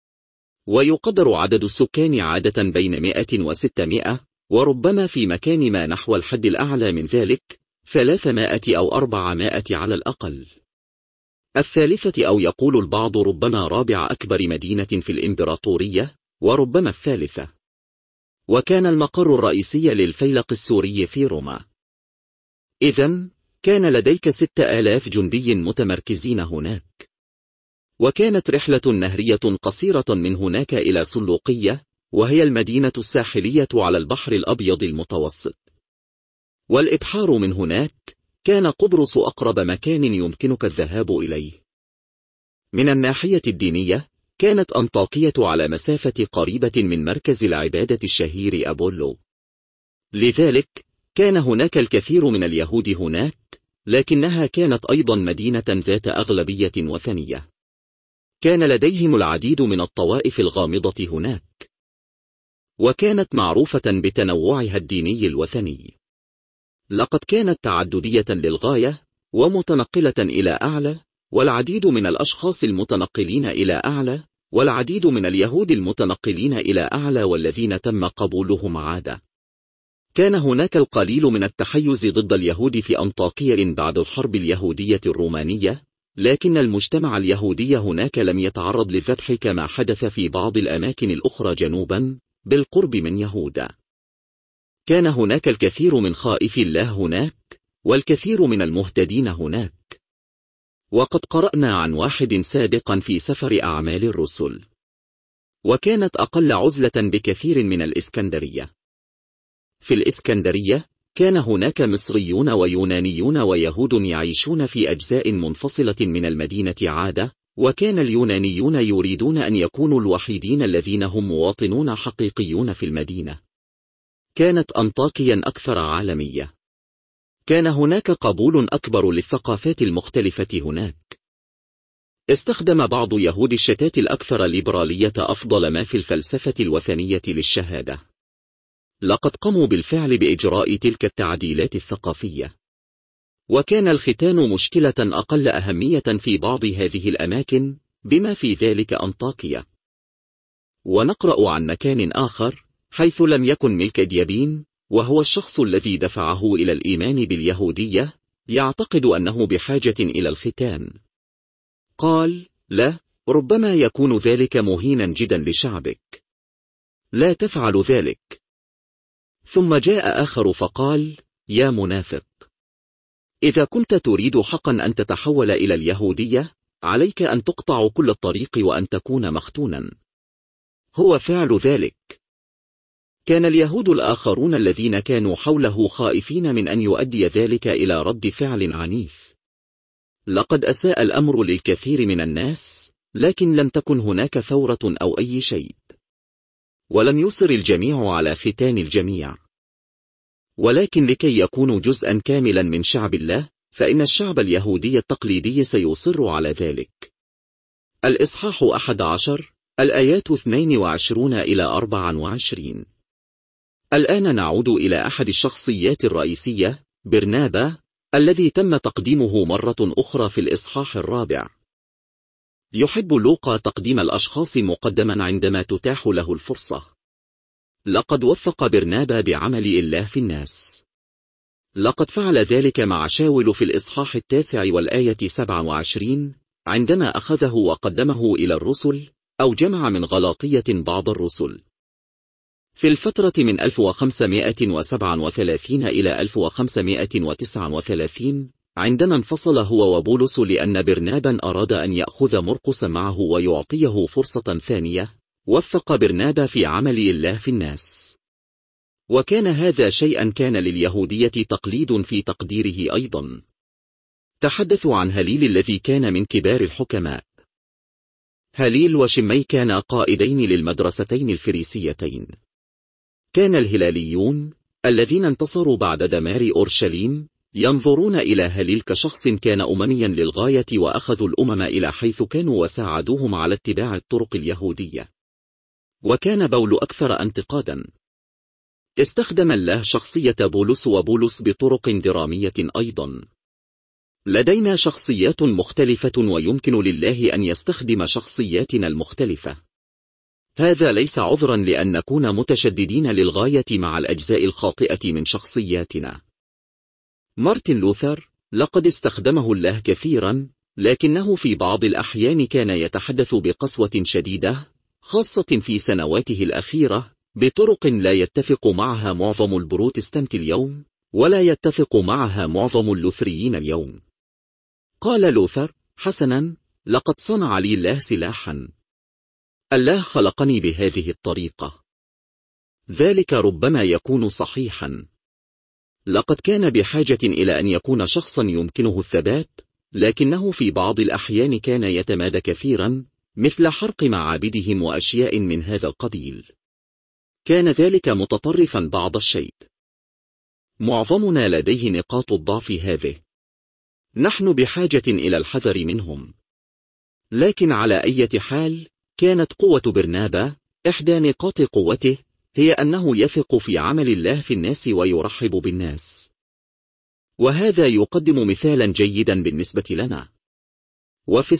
ويقدر عدد السكان عادة بين 100 و600، وربما في مكان ما نحو الحد الأعلى من ذلك 300 أو 400 على الأقل. الثالثة، أو يقول البعض ربما رابع أكبر مدينة في الإمبراطورية، وربما الثالثة. وكان المقر الرئيسي للفيلق السوري في روما. إذن كان لديك 6000 جندي متمركزين هناك. وكانت رحلة نهرية قصيرة من هناك إلى سلوقية، وهي المدينة الساحلية على البحر الأبيض المتوسط. والإبحار من هناك كان قبرص أقرب مكان يمكنك الذهاب إليه. من الناحية الدينية كانت أنطاكية على مسافة قريبة من مركز العبادة الشهير أبولو. لذلك كان هناك الكثير من اليهود هناك، لكنها كانت أيضا مدينة ذات أغلبية وثنية. كان لديهم العديد من الطوائف الغامضة هناك، وكانت معروفة بتنوعها الديني الوثني. لقد كانت تعددية للغاية، ومتنقلة إلى أعلى، والعديد من الأشخاص المتنقلين إلى أعلى، والعديد من اليهود المتنقلين إلى أعلى والذين تم قبولهم عادة. كان هناك القليل من التحيز ضد اليهود في أنطاكية بعد الحرب اليهودية الرومانية، لكن المجتمع اليهودي هناك لم يتعرض للذبح كما حدث في بعض الأماكن الأخرى جنوبا بالقرب من يهودا. كان هناك الكثير من خائفي الله هناك، والكثير من المهتدين هناك. وقد قرأنا عن واحد سابقا في سفر أعمال الرسل. وكانت أقل عزلة بكثير من الإسكندرية. في الإسكندرية كان هناك مصريون ويونانيون ويهود يعيشون في أجزاء منفصلة من المدينة عادة، وكان اليونانيون يريدون أن يكونوا الوحيدين الذين هم مواطنون حقيقيون في المدينة. كانت أنطاكيا أكثر عالمية. كان هناك قبول أكبر للثقافات المختلفة هناك. استخدم بعض يهود الشتات الأكثر ليبرالية أفضل ما في الفلسفة الوثنية للشهادة. لقد قاموا بالفعل بإجراء تلك التعديلات الثقافية. وكان الختان مشكلة أقل أهمية في بعض هذه الأماكن، بما في ذلك أنطاكية. ونقرأ عن مكان آخر حيث لم يكن ملك ديابين، وهو الشخص الذي دفعه إلى الإيمان باليهودية، يعتقد أنه بحاجة إلى الختان. قال: لا، ربما يكون ذلك مهينا جدا لشعبك. لا تفعل ذلك. ثم جاء آخر فقال: يا منافق، إذا كنت تريد حقا أن تتحول إلى اليهودية، عليك أن تقطع كل الطريق وأن تكون مختونا. هو فعل ذلك. كان اليهود الآخرون الذين كانوا حوله خائفين من أن يؤدي ذلك إلى رد فعل عنيف. لقد أساء الأمر للكثير من الناس، لكن لم تكن هناك ثورة أو أي شيء. ولم يصر الجميع على ختان الجميع. ولكن لكي يكونوا جزءا كاملا من شعب الله، فإن الشعب اليهودي التقليدي سيصر على ذلك. الإصحاح 11 الآيات 22 إلى 24. الآن نعود إلى أحد الشخصيات الرئيسية، برنابا، الذي تم تقديمه مرة أخرى في الإصحاح 4. يحب لوقا تقديم الأشخاص مقدما عندما تتاح له الفرصة. لقد وفق برنابا بعمل الله في الناس. لقد فعل ذلك مع شاول في الإصحاح 9 والآية 27 عندما أخذه وقدمه إلى الرسل، أو جمع من غلاطية بعض الرسل. في الفترة من 1537 إلى 1539 عندما انفصل هو وبولس لأن برنابا أراد أن يأخذ مرقس معه ويعطيه فرصة ثانية، وفق برنابا في عمل الله في الناس. وكان هذا شيئا كان لليهودية تقليد في تقديره أيضا. تحدثوا عن هليل الذي كان من كبار الحكماء. هليل وشمي كانا قائدين للمدرستين الفريسيتين. كان الهلاليون الذين انتصروا بعد دمار أورشليم ينظرون إلى هليل كشخص كان أمميا للغاية، وأخذوا الأمم إلى حيث كانوا وساعدوهم على اتباع الطرق اليهودية. وكان بول أكثر انتقادا. استخدم الله شخصية بولس وبولس بطرق درامية أيضا. لدينا شخصيات مختلفة ويمكن لله أن يستخدم شخصياتنا المختلفة. هذا ليس عذرا لأن نكون متشددين للغاية مع الأجزاء الخاطئة من شخصياتنا. مارتن لوثر لقد استخدمه الله كثيرا، لكنه في بعض الأحيان كان يتحدث بقسوة شديدة، خاصة في سنواته الأخيرة، بطرق لا يتفق معها معظم البروتستانت اليوم، ولا يتفق معها معظم اللوثريين اليوم. قال لوثر: حسنا، لقد صنع لي الله سلاحا. الله خلقني بهذه الطريقة. ذلك ربما يكون صحيحا. لقد كان بحاجة إلى أن يكون شخصا يمكنه الثبات، لكنه في بعض الأحيان كان يتمادى كثيرا، مثل حرق معابدهم وأشياء من هذا القبيل. كان ذلك متطرفا بعض الشيء. معظمنا لديه نقاط الضعف هذه. نحن بحاجة إلى الحذر منهم. لكن على أي حال، كانت قوة برنابا، إحدى نقاط قوته، هي أنه يثق في عمل الله في الناس ويرحب بالناس. وهذا يقدم مثالا جيدا بالنسبة لنا. وفي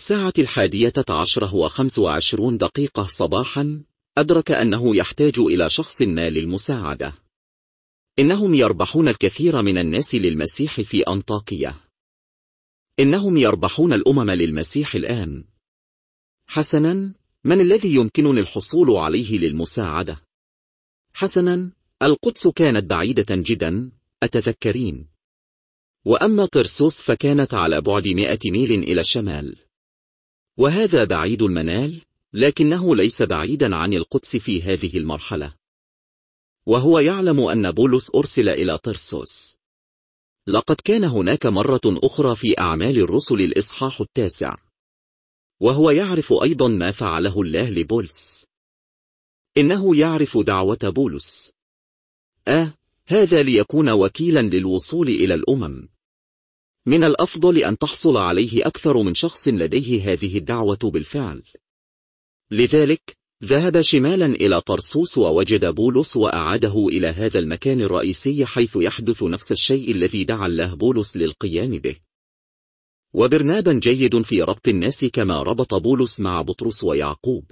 11:25 صباحا أدرك أنه يحتاج إلى شخص ما للمساعدة. إنهم يربحون الكثير من الناس للمسيح في أنطاكية. إنهم يربحون الأمم للمسيح الآن. حسنا، من الذي يمكنني الحصول عليه للمساعدة؟ حسنا، القدس كانت بعيدة جدا، أتذكرين. وأما طرسوس فكانت على بعد 100 ميل إلى الشمال. وهذا بعيد المنال، لكنه ليس بعيدا عن القدس في هذه المرحلة. وهو يعلم أن بولس أرسل إلى طرسوس. لقد كان هناك مرة أخرى في أعمال الرسل الإصحاح 9. وهو يعرف أيضا ما فعله الله لبولس. إنه يعرف دعوة بولس. هذا ليكون وكيلا للوصول إلى الأمم. من الأفضل أن تحصل عليه أكثر من شخص لديه هذه الدعوة بالفعل. لذلك ذهب شمالا إلى طرسوس ووجد بولس وأعاده إلى هذا المكان الرئيسي حيث يحدث نفس الشيء الذي دعا الله بولس للقيام به. وبرنابا جيد في ربط الناس كما ربط بولس مع بطرس ويعقوب.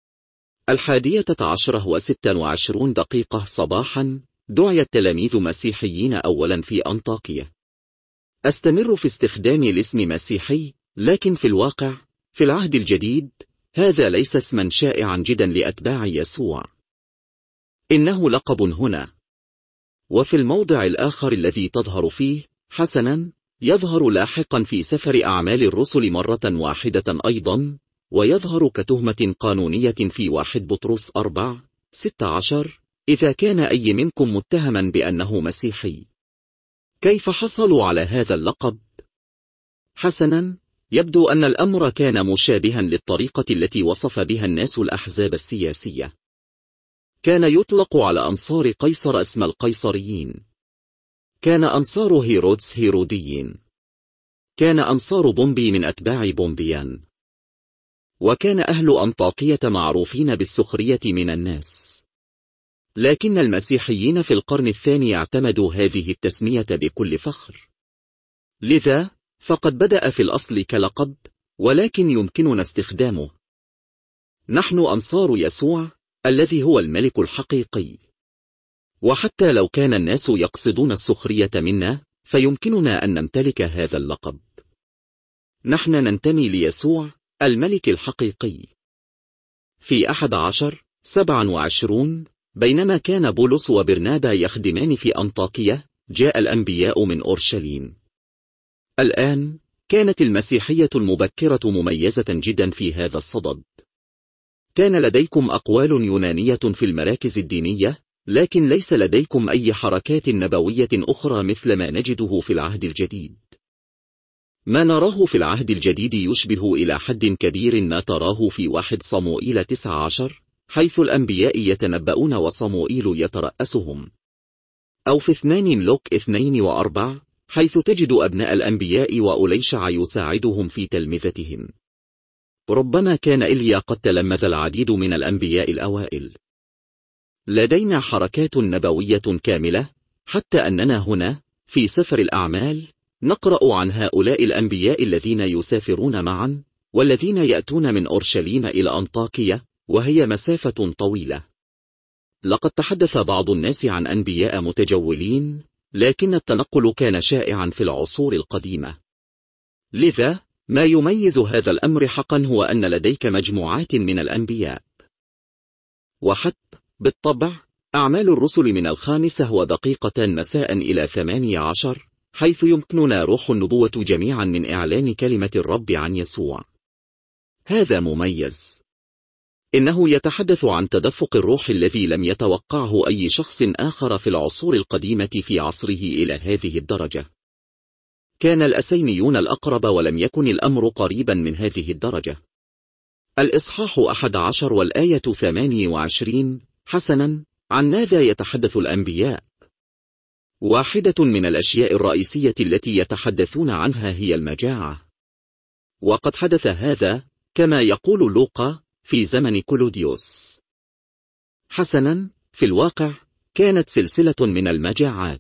11:26 صباحا دعي التلاميذ مسيحيين أولا في أنطاكية. أستمر في استخدام الاسم مسيحي، لكن في الواقع في العهد الجديد هذا ليس اسما شائعا جدا لأتباع يسوع. إنه لقب هنا. وفي الموضع الآخر الذي تظهر فيه حسنا يظهر لاحقا في سفر أعمال الرسل مرة واحدة أيضا، ويظهر كتهمة قانونية في 1 بطرس 4:16 إذا كان أي منكم متهما بأنه مسيحي. كيف حصلوا على هذا اللقب؟ حسنا، يبدو أن الأمر كان مشابها للطريقة التي وصف بها الناس الأحزاب السياسية. كان يطلق على أنصار قيصر اسم القيصريين. كان أنصار هيرودس هيروديين. كان أنصار بومبي من أتباع بومبيان. وكان أهل أنطاكية معروفين بالسخرية من الناس. لكن المسيحيين في القرن الثاني اعتمدوا هذه التسمية بكل فخر. لذا فقد بدأ في الأصل كلقب، ولكن يمكننا استخدامه. نحن أنصار يسوع الذي هو الملك الحقيقي. وحتى لو كان الناس يقصدون السخرية منا، فيمكننا أن نمتلك هذا اللقب. نحن ننتمي ليسوع الملك الحقيقي. في 11:27 بينما كان بولس وبرنابا يخدمان في أنطاكية، جاء الأنبياء من أورشليم. الآن كانت المسيحية المبكرة مميزة جدا في هذا الصدد. كان لديكم أقوال يونانية في المراكز الدينية، لكن ليس لديكم أي حركات نبوية أخرى مثل ما نجده في العهد الجديد. ما نراه في العهد الجديد يشبه إلى حد كبير ما تراه في 1 صموئيل 19، حيث الأنبياء يتنبؤون وصموئيل يترأسهم، أو في 2 ملوك 2:4، حيث تجد أبناء الأنبياء وأليشع يساعدهم في تلمذتهم. ربما كان إيليا قد تلمذ العديد من الأنبياء الأوائل. لدينا حركات نبوية كاملة، حتى أننا هنا في سفر الأعمال نقرأ عن هؤلاء الأنبياء الذين يسافرون معا، والذين يأتون من أورشليم إلى أنطاكية، وهي مسافة طويلة. لقد تحدث بعض الناس عن أنبياء متجولين، لكن التنقل كان شائعا في العصور القديمة. لذا ما يميز هذا الأمر حقا هو أن لديك مجموعات من الأنبياء. وحتى بالطبع أعمال الرسل من 5:00 مساء إلى 18، حيث يمكننا روح النبوة جميعا من إعلان كلمة الرب عن يسوع. هذا مميز. إنه يتحدث عن تدفق الروح الذي لم يتوقعه أي شخص آخر في العصور القديمة في عصره إلى هذه الدرجة. كان الأسينيون الأقرب، ولم يكن الأمر قريبا من هذه الدرجة. الإصحاح 11 والآية 28. حسنا، عن ماذا يتحدث الأنبياء؟ واحدة من الأشياء الرئيسية التي يتحدثون عنها هي المجاعة. وقد حدث هذا كما يقول لوقا في زمن كلوديوس. حسنا، في الواقع كانت سلسلة من المجاعات.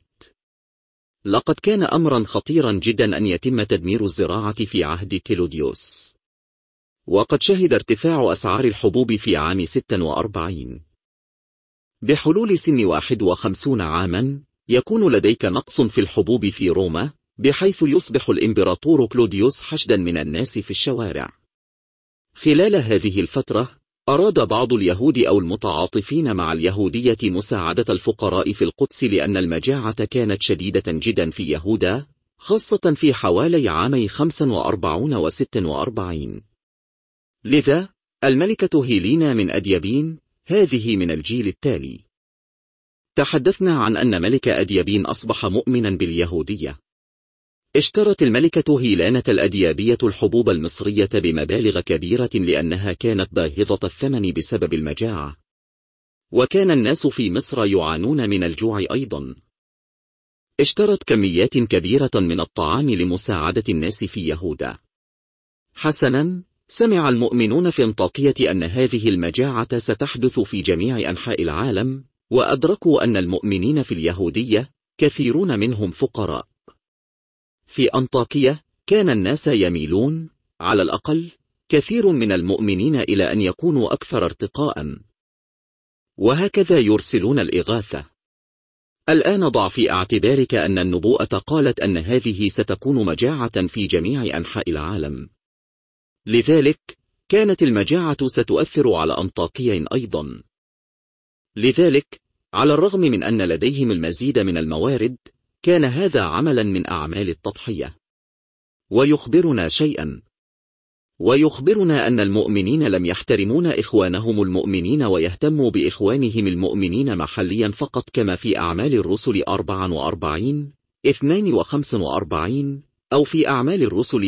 لقد كان أمرا خطيرا جدا أن يتم تدمير الزراعة في عهد كلوديوس. وقد شهد ارتفاع أسعار الحبوب في عام 46. بحلول سن 51 عاما يكون لديك نقص في الحبوب في روما، بحيث يصبح الإمبراطور كلوديوس حشدا من الناس في الشوارع. خلال هذه الفترة أراد بعض اليهود أو المتعاطفين مع اليهودية مساعدة الفقراء في القدس، لأن المجاعة كانت شديدة جدا في يهودا، خاصة في حوالي عامي 45 و 46. لذا الملكة هيلينا من أديابين، هذه من الجيل التالي. تحدثنا عن أن ملك أديابين أصبح مؤمنا باليهودية. اشترت الملكة هيلانة الأديابية الحبوب المصرية بمبالغ كبيرة، لأنها كانت باهظة الثمن بسبب المجاعة. وكان الناس في مصر يعانون من الجوع أيضا. اشترت كميات كبيرة من الطعام لمساعدة الناس في يهودا. حسنا، سمع المؤمنون في أنطاكية أن هذه المجاعة ستحدث في جميع أنحاء العالم، وأدركوا أن المؤمنين في اليهودية كثيرون منهم فقراء. في أنطاكية كان الناس يميلون، على الأقل كثير من المؤمنين، إلى أن يكونوا أكثر ارتقاء، وهكذا يرسلون الإغاثة. الآن ضع في اعتبارك أن النبوءة قالت أن هذه ستكون مجاعة في جميع أنحاء العالم. لذلك كانت المجاعة ستؤثر على أنطاكية أيضا. لذلك على الرغم من أن لديهم المزيد من الموارد، كان هذا عملا من أعمال التضحية. ويخبرنا أن المؤمنين لم يحترمون إخوانهم المؤمنين، ويهتموا بإخوانهم المؤمنين محليا فقط، كما في أعمال الرسل 44 2:45، أو في أعمال الرسل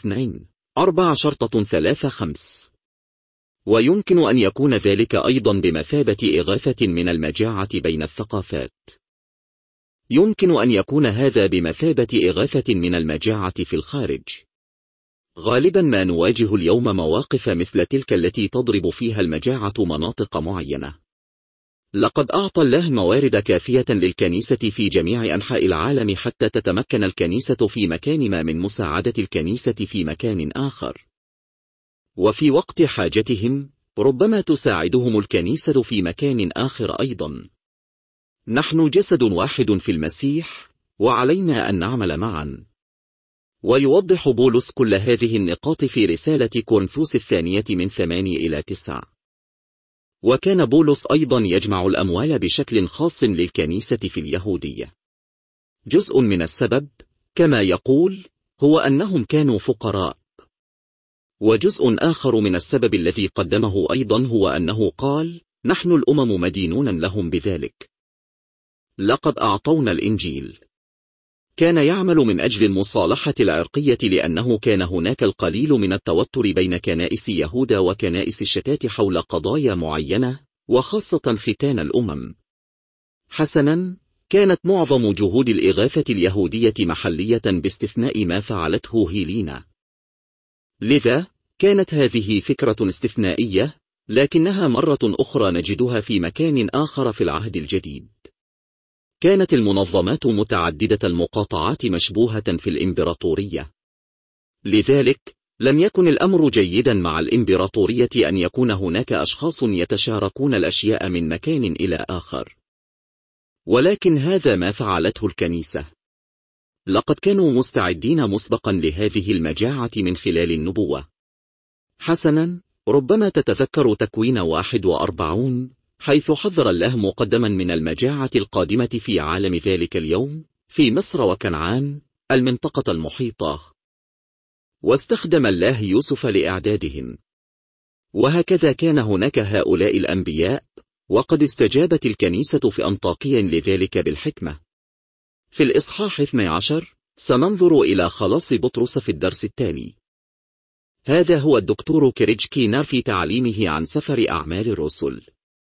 3:2-4-3-5. ويمكن أن يكون ذلك أيضا بمثابة إغاثة من المجاعة بين الثقافات. يمكن أن يكون هذا بمثابة إغاثة من المجاعة في الخارج. غالبا ما نواجه اليوم مواقف مثل تلك التي تضرب فيها المجاعة مناطق معينة. لقد أعطى الله موارد كافية للكنيسة في جميع أنحاء العالم حتى تتمكن الكنيسة في مكان ما من مساعدة الكنيسة في مكان آخر. وفي وقت حاجتهم ربما تساعدهم الكنيسة في مكان آخر أيضا. نحن جسد واحد في المسيح، وعلينا أن نعمل معا. ويوضح بولس كل هذه النقاط في رسالة كورنثوس الثانية من 8 إلى 9. وكان بولس أيضا يجمع الأموال بشكل خاص للكنيسة في اليهودية. جزء من السبب كما يقول هو أنهم كانوا فقراء، وجزء آخر من السبب الذي قدمه أيضا هو أنه قال نحن الأمم مدينون لهم بذلك. لقد أعطونا الإنجيل. كان يعمل من أجل المصالحة العرقية لأنه كان هناك القليل من التوتر بين كنائس يهوذا وكنائس الشتات حول قضايا معينة، وخاصة ختان الأمم. حسنا، كانت معظم جهود الإغاثة اليهودية محلية باستثناء ما فعلته هيلينا. لذا كانت هذه فكرة استثنائية، لكنها مرة أخرى نجدها في مكان آخر في العهد الجديد. كانت المنظمات متعددة المقاطعات مشبوهة في الإمبراطورية. لذلك لم يكن الأمر جيدا مع الإمبراطورية أن يكون هناك أشخاص يتشاركون الأشياء من مكان إلى آخر. ولكن هذا ما فعلته الكنيسة. لقد كانوا مستعدين مسبقا لهذه المجاعة من خلال النبوة. حسنا، ربما تتذكر تكوين 41 حيث حذر الله مقدما من المجاعة القادمة في عالم ذلك اليوم في مصر وكنعان المنطقة المحيطة، واستخدم الله يوسف لإعدادهم. وهكذا كان هناك هؤلاء الأنبياء، وقد استجابت الكنيسة في أنطاكية لذلك بالحكمة. في الإصحاح 12 سننظر إلى خلاص بطرس في الدرس التالي. هذا هو الدكتور كريج كينر في تعليمه عن سفر أعمال الرسل.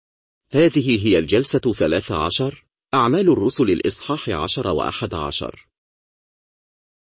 هذه هي الجلسة 13، أعمال الرسل الإصحاح 10 و11.